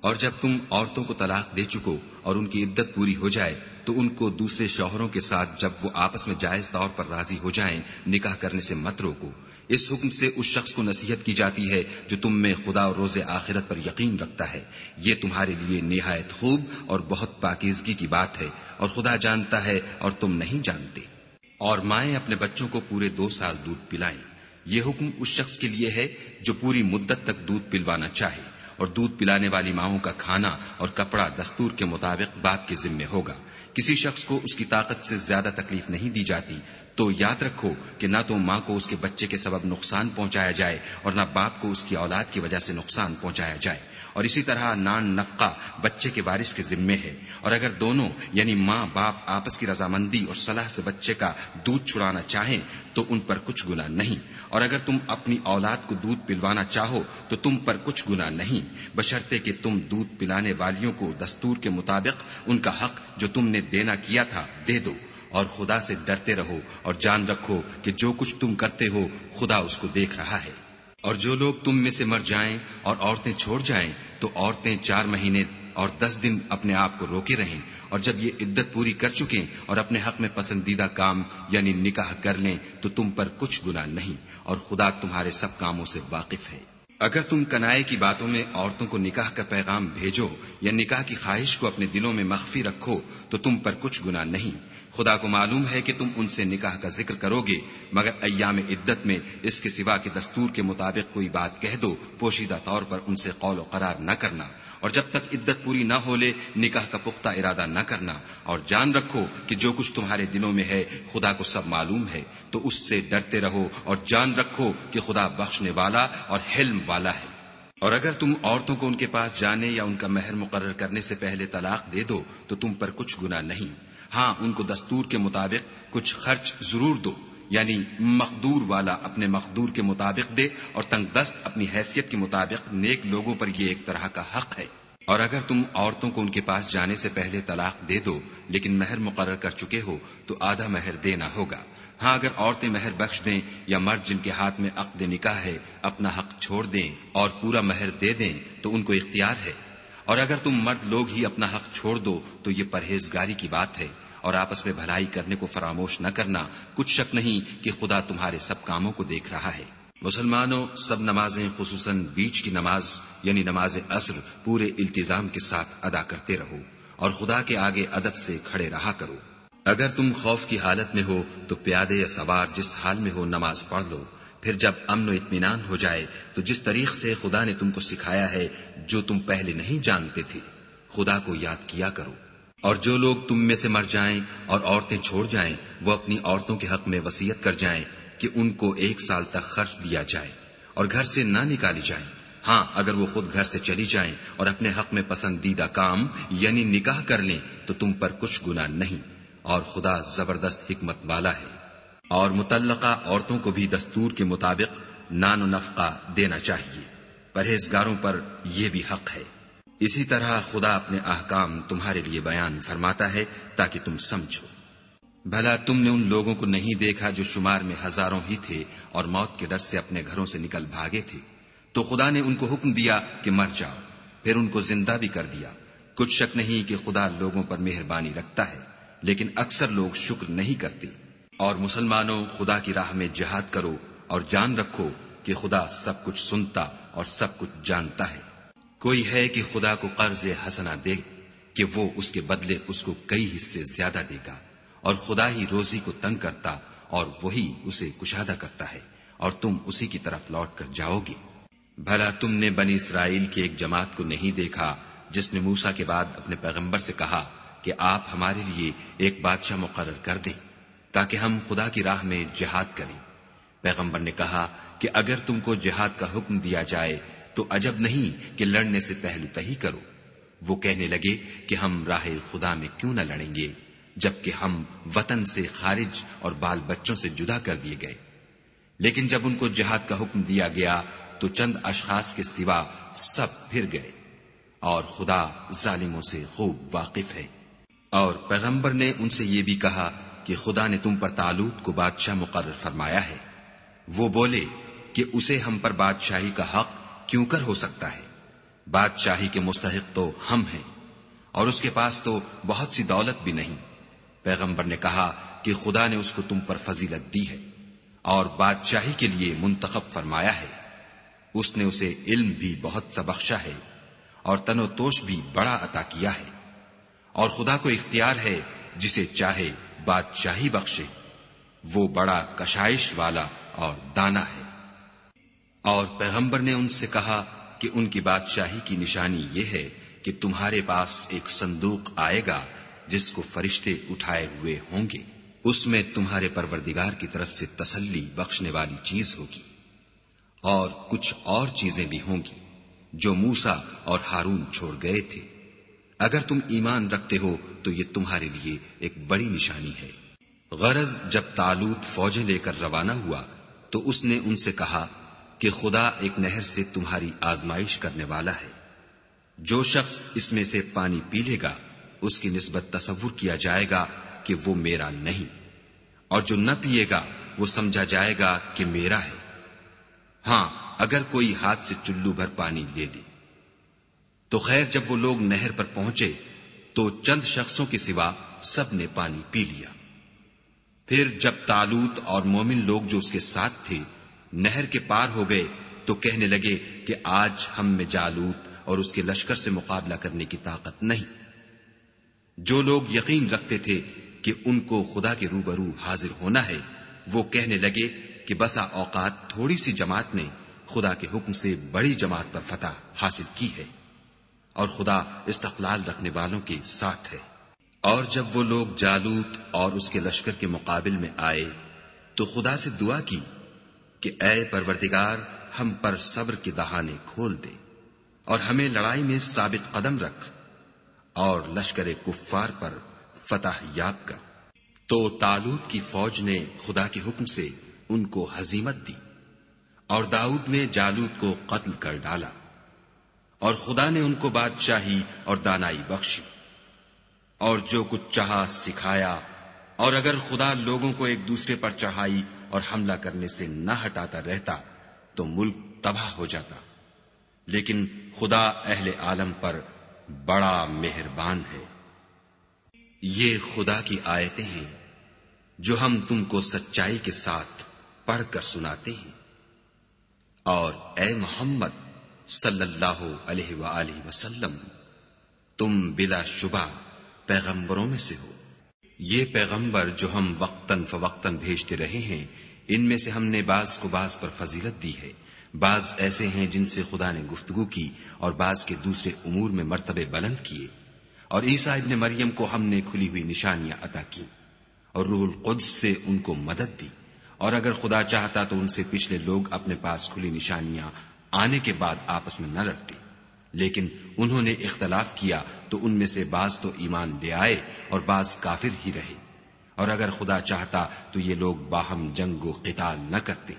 اور جب تم عورتوں کو طلاق دے چکو اور ان کی عدت پوری ہو جائے تو ان کو دوسرے شوہروں کے ساتھ جب وہ آپس میں جائز طور پر راضی ہو جائیں نکاح کرنے سے مت روکو۔ اس حکم سے اس شخص کو نصیحت کی جاتی ہے جو تم میں خدا اور روز آخرت پر یقین رکھتا ہے، یہ تمہارے لیے نہایت خوب اور بہت پاکیزگی کی بات ہے، اور خدا جانتا ہے اور تم نہیں جانتے۔ اور مائیں اپنے بچوں کو پورے دو سال دودھ پلائیں، یہ حکم اس شخص کے لیے ہے جو پوری مدت تک دودھ پلوانا چاہے، اور دودھ پلانے والی ماؤں کا کھانا اور کپڑا دستور کے مطابق باپ کے ذمے ہوگا۔ کسی شخص کو اس کی طاقت سے زیادہ تکلیف نہیں دی جاتی، تو یاد رکھو کہ نہ تو ماں کو اس کے بچے کے سبب نقصان پہنچایا جائے اور نہ باپ کو اس کی اولاد کی وجہ سے نقصان پہنچایا جائے، اور اسی طرح نان نفقہ بچے کے وارث کے ذمے ہے، اور اگر دونوں یعنی ماں باپ آپس کی رضامندی اور صلاح سے بچے کا دودھ چھڑانا چاہیں تو ان پر کچھ گناہ نہیں، اور اگر تم اپنی اولاد کو دودھ پلوانا چاہو تو تم پر کچھ گناہ نہیں، بشرطے کہ تم دودھ پلانے والیوں کو دستور کے مطابق ان کا حق جو تم نے دینا کیا تھا دے دو، اور خدا سے ڈرتے رہو اور جان رکھو کہ جو کچھ تم کرتے ہو خدا اس کو دیکھ رہا ہے۔ اور جو لوگ تم میں سے مر جائیں اور عورتیں چھوڑ جائیں تو عورتیں چار مہینے اور دس دن اپنے آپ کو روکے رہیں، اور جب یہ عدت پوری کر چکیں اور اپنے حق میں پسندیدہ کام یعنی نکاح کر لیں تو تم پر کچھ گناہ نہیں، اور خدا تمہارے سب کاموں سے واقف ہے۔ اگر تم کنائے کی باتوں میں عورتوں کو نکاح کا پیغام بھیجو یا نکاح کی خواہش کو اپنے دلوں میں مخفی رکھو تو تم پر کچھ گناہ نہیں، خدا کو معلوم ہے کہ تم ان سے نکاح کا ذکر کرو گے، مگر ایام عدت میں اس کے سوا کہ دستور کے مطابق کوئی بات کہہ دو، پوشیدہ طور پر ان سے قول و قرار نہ کرنا، اور جب تک عدت پوری نہ ہو لے نکاح کا پختہ ارادہ نہ کرنا، اور جان رکھو کہ جو کچھ تمہارے دلوں میں ہے خدا کو سب معلوم ہے، تو اس سے ڈرتے رہو اور جان رکھو کہ خدا بخشنے والا اور حلم والا ہے۔ اور اگر تم عورتوں کو ان کے پاس جانے یا ان کا مہر مقرر کرنے سے پہلے طلاق دے دو تو تم پر کچھ گناہ نہیں، ہاں ان کو دستور کے مطابق کچھ خرچ ضرور دو، یعنی مقدور والا اپنے مقدور کے مطابق دے اور تنگ دست اپنی حیثیت کے مطابق، نیک لوگوں پر یہ ایک طرح کا حق ہے۔ اور اگر تم عورتوں کو ان کے پاس جانے سے پہلے طلاق دے دو لیکن مہر مقرر کر چکے ہو تو آدھا مہر دینا ہوگا، ہاں اگر عورتیں مہر بخش دیں یا مرد جن کے ہاتھ میں عقد نکاح ہے اپنا حق چھوڑ دیں اور پورا مہر دے دیں تو ان کو اختیار ہے، اور اگر تم مرد لوگ ہی اپنا حق چھوڑ دو تو یہ پرہیزگاری کی بات ہے، اور آپس میں بھلائی کرنے کو فراموش نہ کرنا، کچھ شک نہیں کہ خدا تمہارے سب کاموں کو دیکھ رہا ہے۔ مسلمانوں، سب نمازیں خصوصاً بیچ کی نماز یعنی نماز عصر پورے التزام کے ساتھ ادا کرتے رہو اور خدا کے آگے ادب سے کھڑے رہا کرو۔ اگر تم خوف کی حالت میں ہو تو پیادے یا سوار جس حال میں ہو نماز پڑھ لو، پھر جب امن و اطمینان ہو جائے تو جس طریق سے خدا نے تم کو سکھایا ہے جو تم پہلے نہیں جانتے تھے خدا کو یاد کیا کرو۔ اور جو لوگ تم میں سے مر جائیں اور عورتیں چھوڑ جائیں وہ اپنی عورتوں کے حق میں وصیت کر جائیں کہ ان کو ایک سال تک خرچ دیا جائے اور گھر سے نہ نکالی جائیں، ہاں اگر وہ خود گھر سے چلی جائیں اور اپنے حق میں پسندیدہ کام یعنی نکاح کر لیں تو تم پر کچھ گناہ نہیں، اور خدا زبردست حکمت والا ہے۔ اور مطلقہ عورتوں کو بھی دستور کے مطابق نان و نفقہ دینا چاہیے، پرہیزگاروں پر یہ بھی حق ہے۔ اسی طرح خدا اپنے احکام تمہارے لیے بیان فرماتا ہے تاکہ تم سمجھو۔ بھلا تم نے ان لوگوں کو نہیں دیکھا جو شمار میں ہزاروں ہی تھے اور موت کے ڈر سے اپنے گھروں سے نکل بھاگے تھے، تو خدا نے ان کو حکم دیا کہ مر جاؤ، پھر ان کو زندہ بھی کر دیا۔ کچھ شک نہیں کہ خدا لوگوں پر مہربانی رکھتا ہے، لیکن اکثر لوگ شکر نہیں کرتے۔ اور مسلمانوں، خدا کی راہ میں جہاد کرو اور جان رکھو کہ خدا سب کچھ سنتا اور سب کچھ جانتا ہے۔ کوئی ہے کہ خدا کو قرض حسنہ دے کہ وہ اس کے بدلے اس کو کئی حصے زیادہ دے گا، اور خدا ہی روزی کو تنگ کرتا اور وہی اسے کشادہ کرتا ہے، اور تم اسی کی طرف لوٹ کر جاؤ گے۔ بھلا تم نے بنی اسرائیل کی ایک جماعت کو نہیں دیکھا جس نے موسیٰ کے بعد اپنے پیغمبر سے کہا کہ آپ ہمارے لیے ایک بادشاہ مقرر کر دیں تاکہ ہم خدا کی راہ میں جہاد کریں؟ پیغمبر نے کہا کہ اگر تم کو جہاد کا حکم دیا جائے تو عجب نہیں کہ لڑنے سے پہلو تہی کرو۔ وہ کہنے لگے کہ ہم راہ خدا میں کیوں نہ لڑیں گے جبکہ ہم وطن سے خارج اور بال بچوں سے جدا کر دیے گئے۔ لیکن جب ان کو جہاد کا حکم دیا گیا تو چند اشخاص کے سوا سب پھر گئے، اور خدا ظالموں سے خوب واقف ہے۔ اور پیغمبر نے ان سے یہ بھی کہا کہ خدا نے تم پر طالوت کو بادشاہ مقرر فرمایا ہے۔ وہ بولے کہ اسے ہم پر بادشاہی کا حق کیوں کر ہو سکتا ہے؟ بادشاہی کے مستحق تو ہم ہیں اور اس کے پاس تو بہت سی دولت بھی نہیں۔ پیغمبر نے کہا کہ خدا نے اس کو تم پر فضیلت دی ہے اور بادشاہی کے لیے منتخب فرمایا ہے۔ اس نے اسے علم بھی بہت سا بخشا ہے اور تن و توش بھی بڑا عطا کیا ہے، اور خدا کو اختیار ہے جسے چاہے بادشاہی بخشے، وہ بڑا کشائش والا اور دانا ہے۔ اور پیغمبر نے ان سے کہا کہ ان کی بادشاہی کی نشانی یہ ہے کہ تمہارے پاس ایک صندوق آئے گا جس کو فرشتے اٹھائے ہوئے ہوں گے، اس میں تمہارے پروردگار کی طرف سے تسلی بخشنے والی چیز ہوگی، اور کچھ اور چیزیں بھی ہوں گی جو موسیٰ اور ہارون چھوڑ گئے تھے۔ اگر تم ایمان رکھتے ہو تو یہ تمہارے لیے ایک بڑی نشانی ہے۔ غرض جب طالوت فوجیں لے کر روانہ ہوا تو اس نے ان سے کہا کہ خدا ایک نہر سے تمہاری آزمائش کرنے والا ہے، جو شخص اس میں سے پانی پی لے گا اس کی نسبت تصور کیا جائے گا کہ وہ میرا نہیں، اور جو نہ پیے گا وہ سمجھا جائے گا کہ میرا ہے۔ ہاں اگر کوئی ہاتھ سے چلو بھر پانی لے لے تو خیر، جب وہ لوگ نہر پر پہنچے تو چند شخصوں کے سوا سب نے پانی پی لیا۔ پھر جب طالوت اور مومن لوگ جو اس کے ساتھ تھے نہر کے پار ہو گئے تو کہنے لگے کہ آج ہم میں جالوت اور اس کے لشکر سے مقابلہ کرنے کی طاقت نہیں۔ جو لوگ یقین رکھتے تھے کہ ان کو خدا کے روبرو حاضر ہونا ہے وہ کہنے لگے کہ بسا اوقات تھوڑی سی جماعت نے خدا کے حکم سے بڑی جماعت پر فتح حاصل کی ہے، اور خدا استقلال رکھنے والوں کے ساتھ ہے۔ اور جب وہ لوگ جالوت اور اس کے لشکر کے مقابل میں آئے تو خدا سے دعا کی کہ اے پروردگار ہم پر صبر کے دہانے کھول دے اور ہمیں لڑائی میں ثابت قدم رکھ اور لشکر کفار پر فتح یاب کر۔ تو طالوت کی فوج نے خدا کے حکم سے ان کو ہزیمت دی اور داؤد نے جالوت کو قتل کر ڈالا، اور خدا نے ان کو بادشاہی اور دانائی بخشی اور جو کچھ چاہا سکھایا، اور اگر خدا لوگوں کو ایک دوسرے پر چڑھائی اور حملہ کرنے سے نہ ہٹاتا رہتا تو ملک تباہ ہو جاتا، لیکن خدا اہل عالم پر بڑا مہربان ہے۔ یہ خدا کی آیتیں ہیں جو ہم تم کو سچائی کے ساتھ پڑھ کر سناتے ہیں، اور اے محمد صلی اللہ علیہ وآلہ وسلم تم بلا شبہ پیغمبروں میں سے ہو۔ یہ پیغمبر جو ہم وقتاً فوقتاً بھیجتے رہے ہیں ان میں سے ہم نے بعض کو بعض پر فضیلت دی ہے، بعض ایسے ہیں جن سے خدا نے گفتگو کی اور بعض کے دوسرے امور میں مرتبے بلند کیے، اور عیسیٰ ابن مریم کو ہم نے کھلی ہوئی نشانیاں عطا کی اور روح القدس سے ان کو مدد دی، اور اگر خدا چاہتا تو ان سے پچھلے لوگ اپنے پاس کھلی نشانیاں آنے کے بعد آپس میں نہ لڑتے، لیکن انہوں نے اختلاف کیا تو ان میں سے بعض تو ایمان لے آئے اور بعض کافر ہی رہے، اور اگر خدا چاہتا تو یہ لوگ باہم جنگ و قتال نہ کرتے،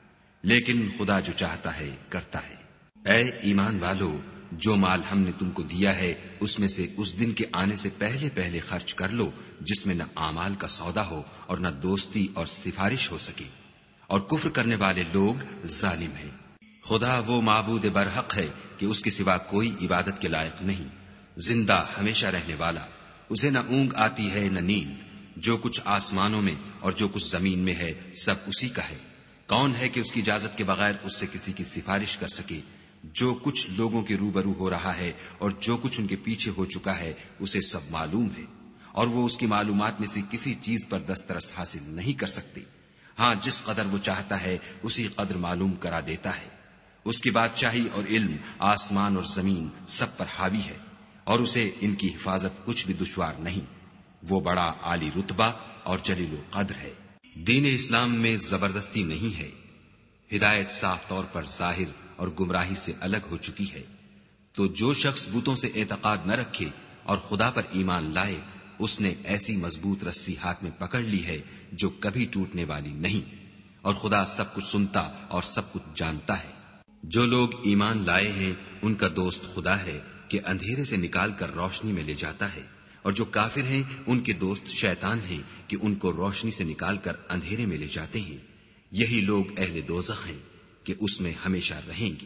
لیکن خدا جو چاہتا ہے کرتا ہے۔ اے ایمان والو، جو مال ہم نے تم کو دیا ہے اس میں سے اس دن کے آنے سے پہلے پہلے خرچ کر لو جس میں نہ اعمال کا سودا ہو اور نہ دوستی اور سفارش ہو سکے، اور کفر کرنے والے لوگ ظالم ہیں۔ خدا وہ معبود برحق ہے کہ اس کے سوا کوئی عبادت کے لائق نہیں، زندہ ہمیشہ رہنے والا، اسے نہ اونگ آتی ہے نہ نیند، جو کچھ آسمانوں میں اور جو کچھ زمین میں ہے سب اسی کا ہے۔ کون ہے کہ اس کی اجازت کے بغیر اس سے کسی کی سفارش کر سکے؟ جو کچھ لوگوں کے روبرو ہو رہا ہے اور جو کچھ ان کے پیچھے ہو چکا ہے اسے سب معلوم ہے، اور وہ اس کی معلومات میں سے کسی چیز پر دسترس حاصل نہیں کر سکتے۔ ہاں جس قدر وہ چاہتا ہے اسی قدر معلوم کرا دیتا ہے۔ اس کی بادشاہی اور علم آسمان اور زمین سب پر حاوی ہے، اور اسے ان کی حفاظت کچھ بھی دشوار نہیں۔ وہ بڑا عالی رتبہ اور جلیل القدر ہے۔ دین اسلام میں زبردستی نہیں ہے، ہدایت صاف طور پر ظاہر اور گمراہی سے الگ ہو چکی ہے۔ تو جو شخص بتوں سے اعتقاد نہ رکھے اور خدا پر ایمان لائے اس نے ایسی مضبوط رسی ہاتھ میں پکڑ لی ہے جو کبھی ٹوٹنے والی نہیں، اور خدا سب کچھ سنتا اور سب کچھ جانتا ہے۔ جو لوگ ایمان لائے ہیں ان کا دوست خدا ہے کہ اندھیرے سے نکال کر روشنی میں لے جاتا ہے، اور جو کافر ہیں ان کے دوست شیطان ہیں کہ ان کو روشنی سے نکال کر اندھیرے میں لے جاتے ہیں۔ یہی لوگ اہل دوزخ ہیں کہ اس میں ہمیشہ رہیں گے۔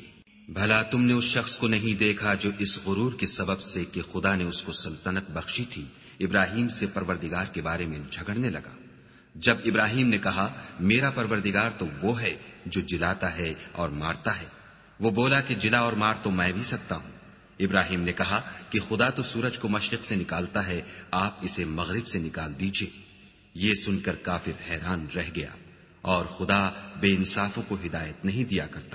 بھلا تم نے اس شخص کو نہیں دیکھا جو اس غرور کے سبب سے کہ خدا نے اس کو سلطنت بخشی تھی ابراہیم سے پروردگار کے بارے میں جھگڑنے لگا؟ جب ابراہیم نے کہا میرا پروردگار تو وہ ہے جو جلاتا ہے اور مارتا ہے، وہ بولا کہ جلا اور مار تو میں بھی سکتا ہوں۔ ابراہیم نے کہا کہ خدا تو سورج کو مشرق سے نکالتا ہے، آپ اسے مغرب سے نکال دیجئے۔ یہ سن کر کافر حیران رہ گیا، اور خدا بے انصافوں کو ہدایت نہیں دیا کرتا۔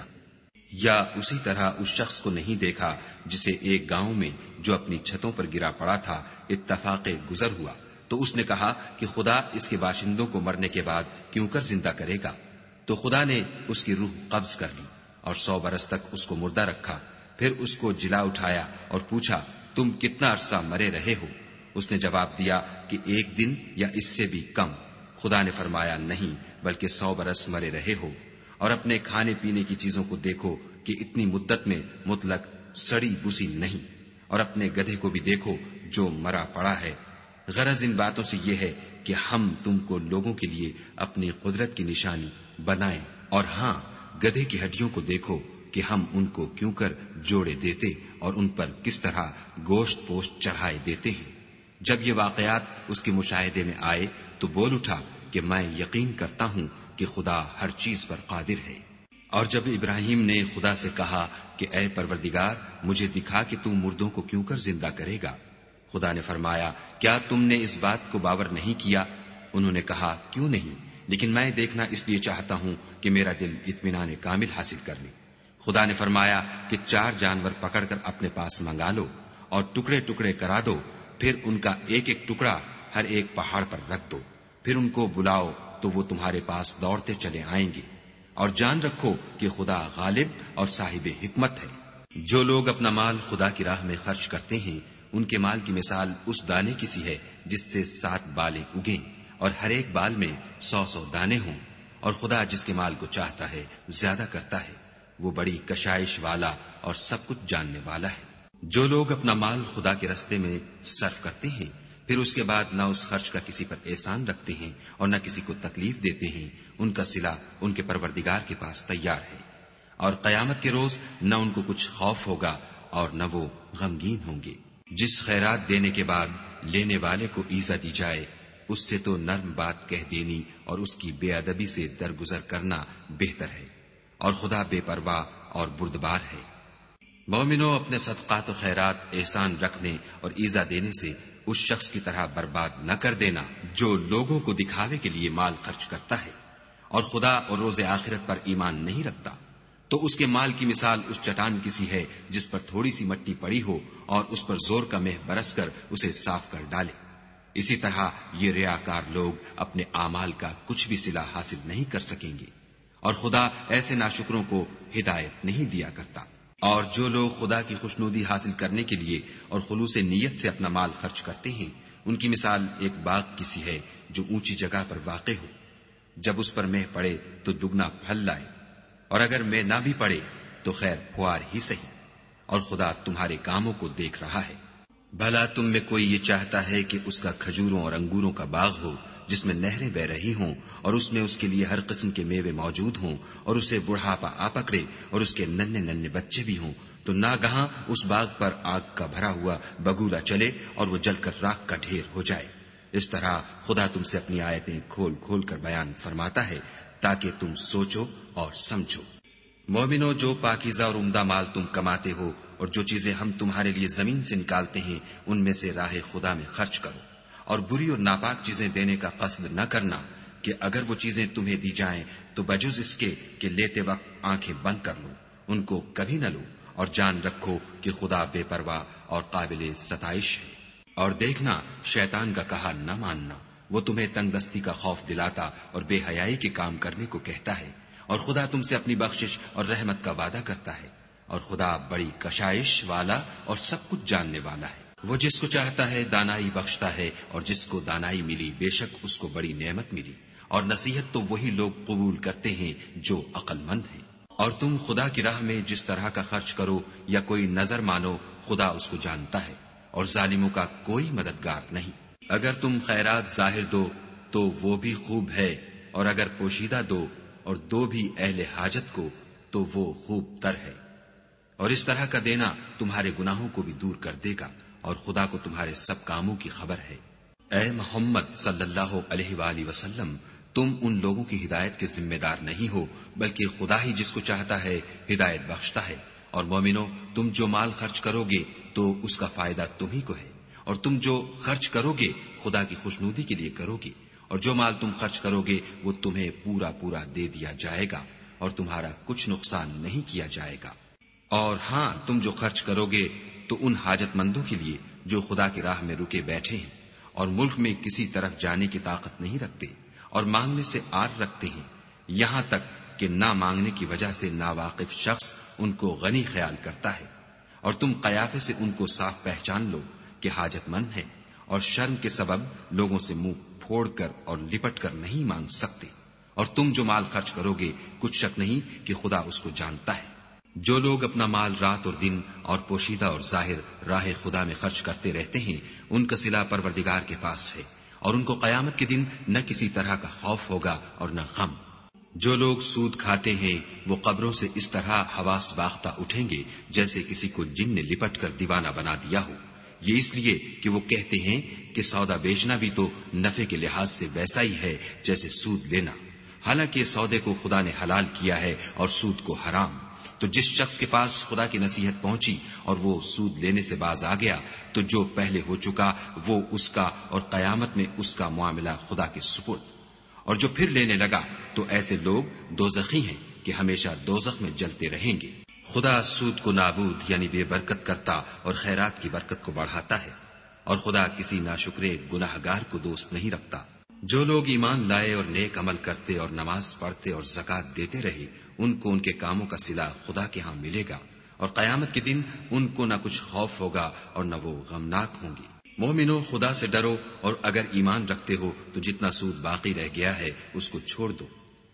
یا اسی طرح اس شخص کو نہیں دیکھا جسے ایک گاؤں میں جو اپنی چھتوں پر گرا پڑا تھا اتفاق گزر ہوا، تو اس نے کہا کہ خدا اس کے باشندوں کو مرنے کے بعد کیوں کر زندہ کرے گا؟ تو خدا نے اس کی روح قبض کر لی اور سو برس تک اس کو مردہ رکھا، پھر اس کو جلا اٹھایا اور پوچھا تم کتنا عرصہ مرے رہے ہو؟ اس نے جواب دیا کہ ایک دن یا اس سے بھی کم۔ خدا نے فرمایا نہیں، بلکہ سو برس مرے رہے ہو، اور اپنے کھانے پینے کی چیزوں کو دیکھو کہ اتنی مدت میں مطلق سڑی بسی نہیں، اور اپنے گدھے کو بھی دیکھو جو مرا پڑا ہے۔ غرض ان باتوں سے یہ ہے کہ ہم تم کو لوگوں کے لیے اپنی قدرت کی نشانی بنائیں، اور ہاں گدھے کی ہڈیوں کو دیکھو کہ ہم ان کو کیوں کر جوڑے دیتے اور ان پر کس طرح گوشت پوشت چڑھائے دیتے ہیں۔ جب یہ واقعات اس کے مشاہدے میں آئے تو بول اٹھا کہ میں یقین کرتا ہوں کہ خدا ہر چیز پر قادر ہے۔ اور جب ابراہیم نے خدا سے کہا کہ اے پروردگار مجھے دکھا کہ تم مردوں کو کیوں کر زندہ کرے گا، خدا نے فرمایا کیا تم نے اس بات کو باور نہیں کیا؟ انہوں نے کہا کیوں نہیں، لیکن میں دیکھنا اس لیے چاہتا ہوں کہ میرا دل اطمینان کامل حاصل کر لے۔ خدا نے فرمایا کہ چار جانور پکڑ کر اپنے پاس منگا لو اور ٹکڑے ٹکڑے کرا دو، پھر ان کا ایک ایک ٹکڑا ہر ایک پہاڑ پر رکھ دو، پھر ان کو بلاؤ تو وہ تمہارے پاس دوڑتے چلے آئیں گے، اور جان رکھو کہ خدا غالب اور صاحب حکمت ہے۔ جو لوگ اپنا مال خدا کی راہ میں خرچ کرتے ہیں ان کے مال کی مثال اس دانے کی سی ہے جس سے سات بالیں اگیں اور ہر ایک بال میں سو سو دانے ہوں، اور خدا جس کے مال کو چاہتا ہے زیادہ کرتا ہے، وہ بڑی کشائش والا اور سب کچھ جاننے والا ہے۔ جو لوگ اپنا مال خدا کے راستے میں صرف کرتے ہیں پھر اس کے بعد نہ اس خرچ کا کسی پر احسان رکھتے ہیں اور نہ کسی کو تکلیف دیتے ہیں، ان کا صلہ ان کے پروردگار کے پاس تیار ہے، اور قیامت کے روز نہ ان کو کچھ خوف ہوگا اور نہ وہ غمگین ہوں گے۔ جس خیرات دینے کے بعد لینے والے کو ایزا دی جائے اس سے تو نرم بات کہہ دینی اور اس کی بے ادبی سے درگزر کرنا بہتر ہے، اور خدا بے پرواہ اور بردبار ہے۔ مومنوں اپنے صدقات و خیرات احسان رکھنے اور ایزا دینے سے اس شخص کی طرح برباد نہ کر دینا جو لوگوں کو دکھاوے کے لیے مال خرچ کرتا ہے اور خدا اور روز آخرت پر ایمان نہیں رکھتا، تو اس کے مال کی مثال اس چٹان کی سی ہے جس پر تھوڑی سی مٹی پڑی ہو اور اس پر زور کا مہ برس کر اسے صاف کر ڈالے۔ اسی طرح یہ ریاکار لوگ اپنے اعمال کا کچھ بھی صلہ حاصل نہیں کر سکیں گے، اور خدا ایسے ناشکروں کو ہدایت نہیں دیا کرتا۔ اور جو لوگ خدا کی خوشنودی حاصل کرنے کے لیے اور خلوص نیت سے اپنا مال خرچ کرتے ہیں ان کی مثال ایک باغ کی سی ہے جو اونچی جگہ پر واقع ہو، جب اس پر مہ پڑے تو دگنا پھل لائے، اور اگر مہ نہ بھی پڑے تو خیر پھوار ہی سہی، اور خدا تمہارے کاموں کو دیکھ رہا ہے۔ بھلا تم میں کوئی یہ چاہتا ہے کہ اس کا کھجوروں اور انگوروں کا باغ ہو جس میں نہریں بہ رہی ہوں اور اس میں اس کے لیے ہر قسم کے میوے موجود ہوں، اور اسے بڑھاپا آ پکڑے اور اس کے ننھے ننھے بچے بھی ہوں، تو ناگہاں اس باغ پر آگ کا بھرا ہوا بگولا چلے اور وہ جل کر راکھ کا ڈھیر ہو جائے۔ اس طرح خدا تم سے اپنی آیتیں کھول کھول کر بیان فرماتا ہے تاکہ تم سوچو اور سمجھو۔ مومنو، جو پاکیزہ اور عمدہ مال تم کماتے ہو اور جو چیزیں ہم تمہارے لیے زمین سے نکالتے ہیں ان میں سے راہ خدا میں خرچ کرو، اور بری اور ناپاک چیزیں دینے کا قصد نہ کرنا کہ اگر وہ چیزیں تمہیں دی جائیں تو بجز اس کے کہ لیتے وقت آنکھیں بند کر لو، ان کو کبھی نہ لو، اور جان رکھو کہ خدا بے پرواہ اور قابل ستائش ہے۔ اور دیکھنا شیطان کا کہا نہ ماننا، وہ تمہیں تنگ دستی کا خوف دلاتا اور بے حیائی کے کام کرنے کو کہتا ہے، اور خدا تم سے اپنی بخشش اور رحمت کا وعدہ کرتا ہے، اور خدا بڑی کشائش والا اور سب کچھ جاننے والا ہے۔ وہ جس کو چاہتا ہے دانائی بخشتا ہے، اور جس کو دانائی ملی بے شک اس کو بڑی نعمت ملی، اور نصیحت تو وہی لوگ قبول کرتے ہیں جو عقل مند ہیں۔ اور تم خدا کی راہ میں جس طرح کا خرچ کرو یا کوئی نظر مانو خدا اس کو جانتا ہے، اور ظالموں کا کوئی مددگار نہیں۔ اگر تم خیرات ظاہر دو تو وہ بھی خوب ہے، اور اگر پوشیدہ دو اور دو بھی اہل حاجت کو تو وہ خوب تر ہے۔ اور اس طرح کا دینا تمہارے گناہوں کو بھی دور کر دے گا، اور خدا کو تمہارے سب کاموں کی خبر ہے۔ اے محمد صلی اللہ علیہ وآلہ وسلم، تم ان لوگوں کی ہدایت کے ذمہ دار نہیں ہو، بلکہ خدا ہی جس کو چاہتا ہے ہدایت بخشتا ہے۔ اور مومنو، تم جو مال خرچ کرو گے تو اس کا فائدہ تمہیں کو ہے، اور تم جو خرچ کرو گے خدا کی خوشنودی کے لیے کرو گے، اور جو مال تم خرچ کرو گے وہ تمہیں پورا پورا دے دیا جائے گا، اور تمہارا کچھ نقصان نہیں کیا جائے گا۔ اور ہاں، تم جو خرچ کرو گے تو ان حاجت مندوں کے لیے جو خدا کی راہ میں رکے بیٹھے ہیں اور ملک میں کسی طرف جانے کی طاقت نہیں رکھتے اور مانگنے سے آر رکھتے ہیں، یہاں تک کہ نہ مانگنے کی وجہ سے ناواقف شخص ان کو غنی خیال کرتا ہے، اور تم قیافے سے ان کو صاف پہچان لو کہ حاجت مند ہیں، اور شرم کے سبب لوگوں سے منہ پھوڑ کر اور لپٹ کر نہیں مانگ سکتے۔ اور تم جو مال خرچ کرو گے کچھ شک نہیں کہ خدا اس کو جانتا ہے۔ جو لوگ اپنا مال رات اور دن اور پوشیدہ اور ظاہر راہ خدا میں خرچ کرتے رہتے ہیں، ان کا صلہ پروردگار کے پاس ہے، اور ان کو قیامت کے دن نہ کسی طرح کا خوف ہوگا اور نہ غم۔ جو لوگ سود کھاتے ہیں وہ قبروں سے اس طرح حواس باختہ اٹھیں گے جیسے کسی کو جن نے لپٹ کر دیوانہ بنا دیا ہو، یہ اس لیے کہ وہ کہتے ہیں کہ سودا بیچنا بھی تو نفع کے لحاظ سے ویسا ہی ہے جیسے سود لینا، حالانکہ سودے کو خدا نے حلال کیا ہے اور سود کو حرام۔ تو جس شخص کے پاس خدا کی نصیحت پہنچی اور وہ سود لینے سے باز آ گیا تو جو پہلے ہو چکا وہ اس کا، اور قیامت میں اس کا معاملہ خدا کے سپرد۔ اور جو پھر لینے لگا تو ایسے لوگ دوزخی ہیں کہ ہمیشہ دوزخ میں جلتے رہیں گے۔ خدا سود کو نابود یعنی بے برکت کرتا اور خیرات کی برکت کو بڑھاتا ہے، اور خدا کسی ناشکرے گناہ گار کو دوست نہیں رکھتا۔ جو لوگ ایمان لائے اور نیک عمل کرتے اور نماز پڑھتے اور زکوٰۃ دیتے رہے، ان کو ان کے کاموں کا صلہ خدا کے ہاں ملے گا، اور قیامت کے دن ان کو نہ کچھ خوف ہوگا اور نہ وہ غمناک ہوں گے۔ مومنو، خدا سے ڈرو، اور اگر ایمان رکھتے ہو تو جتنا سود باقی رہ گیا ہے اس کو چھوڑ دو۔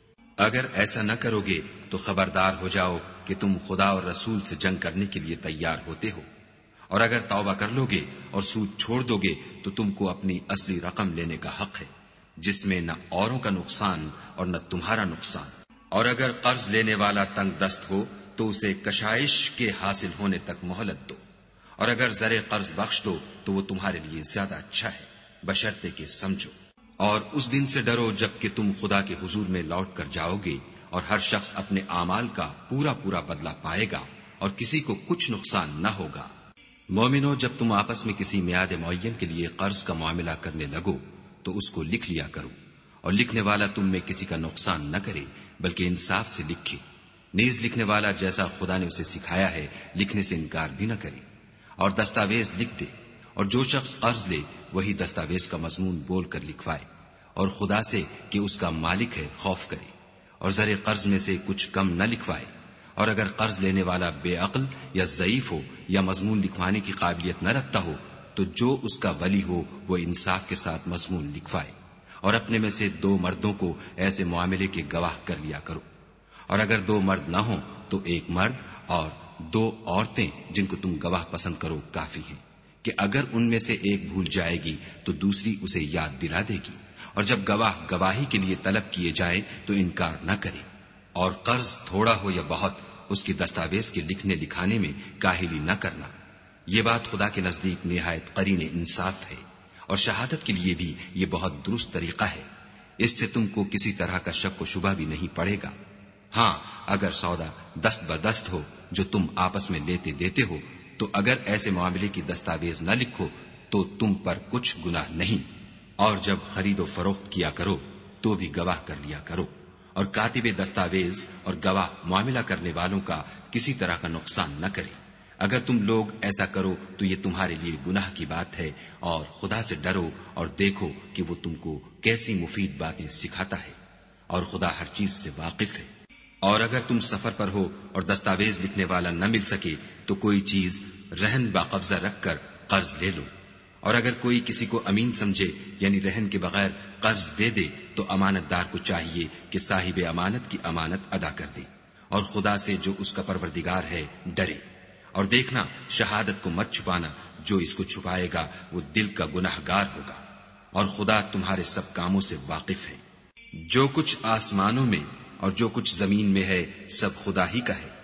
اگر ایسا نہ کرو گے تو خبردار ہو جاؤ کہ تم خدا اور رسول سے جنگ کرنے کے لیے تیار ہوتے ہو، اور اگر توبہ کر لو گے اور سود چھوڑ دو گے تو تم کو اپنی اصلی رقم لینے کا حق ہے، جس میں نہ اوروں کا نقصان اور نہ تمہارا نقصان۔ اور اگر قرض لینے والا تنگ دست ہو تو اسے کشائش کے حاصل ہونے تک مہلت دو، اور اگر زر قرض بخش دو تو وہ تمہارے لیے زیادہ اچھا ہے، بشرطے کہ سمجھو۔ اور اس دن سے ڈرو جب کہ تم خدا کے حضور میں لوٹ کر جاؤ گے، اور ہر شخص اپنے اعمال کا پورا پورا بدلہ پائے گا، اور کسی کو کچھ نقصان نہ ہوگا۔ مومنو، جب تم آپس میں کسی میعاد معین کے لیے قرض کا معاملہ کرنے لگو تو اس کو لکھ لیا کرو، اور لکھنے والا تم میں کسی کا نقصان نہ کرے بلکہ انصاف سے لکھے۔ نیز لکھنے والا جیسا خدا نے اسے سکھایا ہے لکھنے سے انکار بھی نہ کرے، اور دستاویز لکھ دے، اور جو شخص قرض لے وہی دستاویز کا مضمون بول کر لکھوائے، اور خدا سے کہ اس کا مالک ہے خوف کرے، اور زر قرض میں سے کچھ کم نہ لکھوائے۔ اور اگر قرض لینے والا بے عقل یا ضعیف ہو یا مضمون لکھوانے کی قابلیت نہ رکھتا ہو تو جو اس کا ولی ہو وہ انصاف کے ساتھ مضمون لکھوائے، اور اپنے میں سے دو مردوں کو ایسے معاملے کے گواہ کر لیا کرو، اور اگر دو مرد نہ ہوں تو ایک مرد اور دو عورتیں جن کو تم گواہ پسند کرو کافی ہیں، کہ اگر ان میں سے ایک بھول جائے گی تو دوسری اسے یاد دلا دے گی، اور جب گواہ گواہی کے لیے طلب کیے جائیں تو انکار نہ کرے۔ اور قرض تھوڑا ہو یا بہت اس کی دستاویز کے لکھنے لکھانے میں کاہلی نہ کرنا، یہ بات خدا کے نزدیک نہایت قرین انصاف ہے، اور شہادت کے لیے بھی یہ بہت درست طریقہ ہے، اس سے تم کو کسی طرح کا شک و شبہ بھی نہیں پڑے گا۔ ہاں، اگر سودا دست بدست ہو جو تم آپس میں لیتے دیتے ہو تو اگر ایسے معاملے کی دستاویز نہ لکھو تو تم پر کچھ گناہ نہیں، اور جب خرید و فروخت کیا کرو تو بھی گواہ کر لیا کرو، اور کاتب دستاویز اور گواہ معاملہ کرنے والوں کا کسی طرح کا نقصان نہ کرے۔ اگر تم لوگ ایسا کرو تو یہ تمہارے لیے گناہ کی بات ہے، اور خدا سے ڈرو اور دیکھو کہ وہ تم کو کیسی مفید باتیں سکھاتا ہے، اور خدا ہر چیز سے واقف ہے۔ اور اگر تم سفر پر ہو اور دستاویز لکھنے والا نہ مل سکے تو کوئی چیز رہن باقبضہ رکھ کر قرض لے لو، اور اگر کوئی کسی کو امین سمجھے یعنی رہن کے بغیر قرض دے دے تو امانت دار کو چاہیے کہ صاحب امانت کی امانت ادا کر دے، اور خدا سے جو اس کا پروردگار ہے ڈرے۔ اور دیکھنا، شہادت کو مت چھپانا، جو اس کو چھپائے گا وہ دل کا گناہ گار ہوگا، اور خدا تمہارے سب کاموں سے واقف ہے۔ جو کچھ آسمانوں میں اور جو کچھ زمین میں ہے سب خدا ہی کا ہے،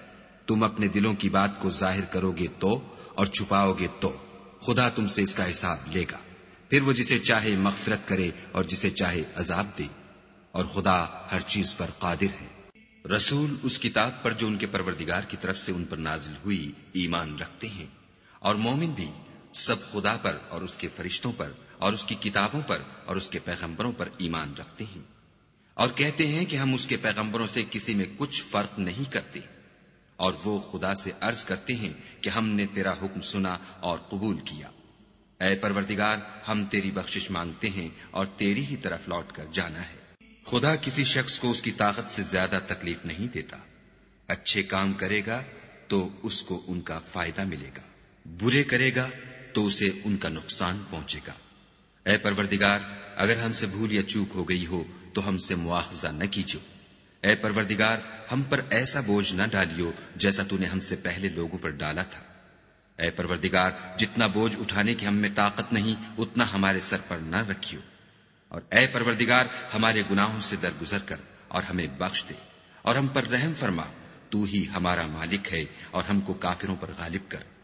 تم اپنے دلوں کی بات کو ظاہر کرو گے تو اور چھپاؤ گے تو خدا تم سے اس کا حساب لے گا. پھر وہ جسے چاہے مغفرت کرے اور جسے چاہے عذاب دے، اور خدا ہر چیز پر قادر ہے. رسول اس کتاب پر جو ان کے پروردگار کی طرف سے ان پر نازل ہوئی ایمان رکھتے ہیں، اور مومن بھی سب خدا پر اور اس کے فرشتوں پر اور اس کی کتابوں پر اور اس کے پیغمبروں پر ایمان رکھتے ہیں، اور کہتے ہیں کہ ہم اس کے پیغمبروں سے کسی میں کچھ فرق نہیں کرتے، اور وہ خدا سے عرض کرتے ہیں کہ ہم نے تیرا حکم سنا اور قبول کیا. اے پروردگار، ہم تیری بخشش مانگتے ہیں اور تیری ہی طرف لوٹ کر جانا ہے. خدا کسی شخص کو اس کی طاقت سے زیادہ تکلیف نہیں دیتا. اچھے کام کرے گا تو اس کو ان کا فائدہ ملے گا، برے کرے گا تو اسے ان کا نقصان پہنچے گا. اے پروردگار، اگر ہم سے بھول یا چوک ہو گئی ہو تو ہم سے مواخذہ نہ کیجو. اے پروردگار، ہم پر ایسا بوجھ نہ ڈالیو جیسا تو نے ہم سے پہلے لوگوں پر ڈالا تھا. اے پروردگار، جتنا بوجھ اٹھانے کی ہم میں طاقت نہیں اتنا ہمارے سر پر نہ رکھیو. اور اے پروردگار، ہمارے گناہوں سے درگزر کر اور ہمیں بخش دے اور ہم پر رحم فرما. تو ہی ہمارا مالک ہے اور ہم کو کافروں پر غالب کر.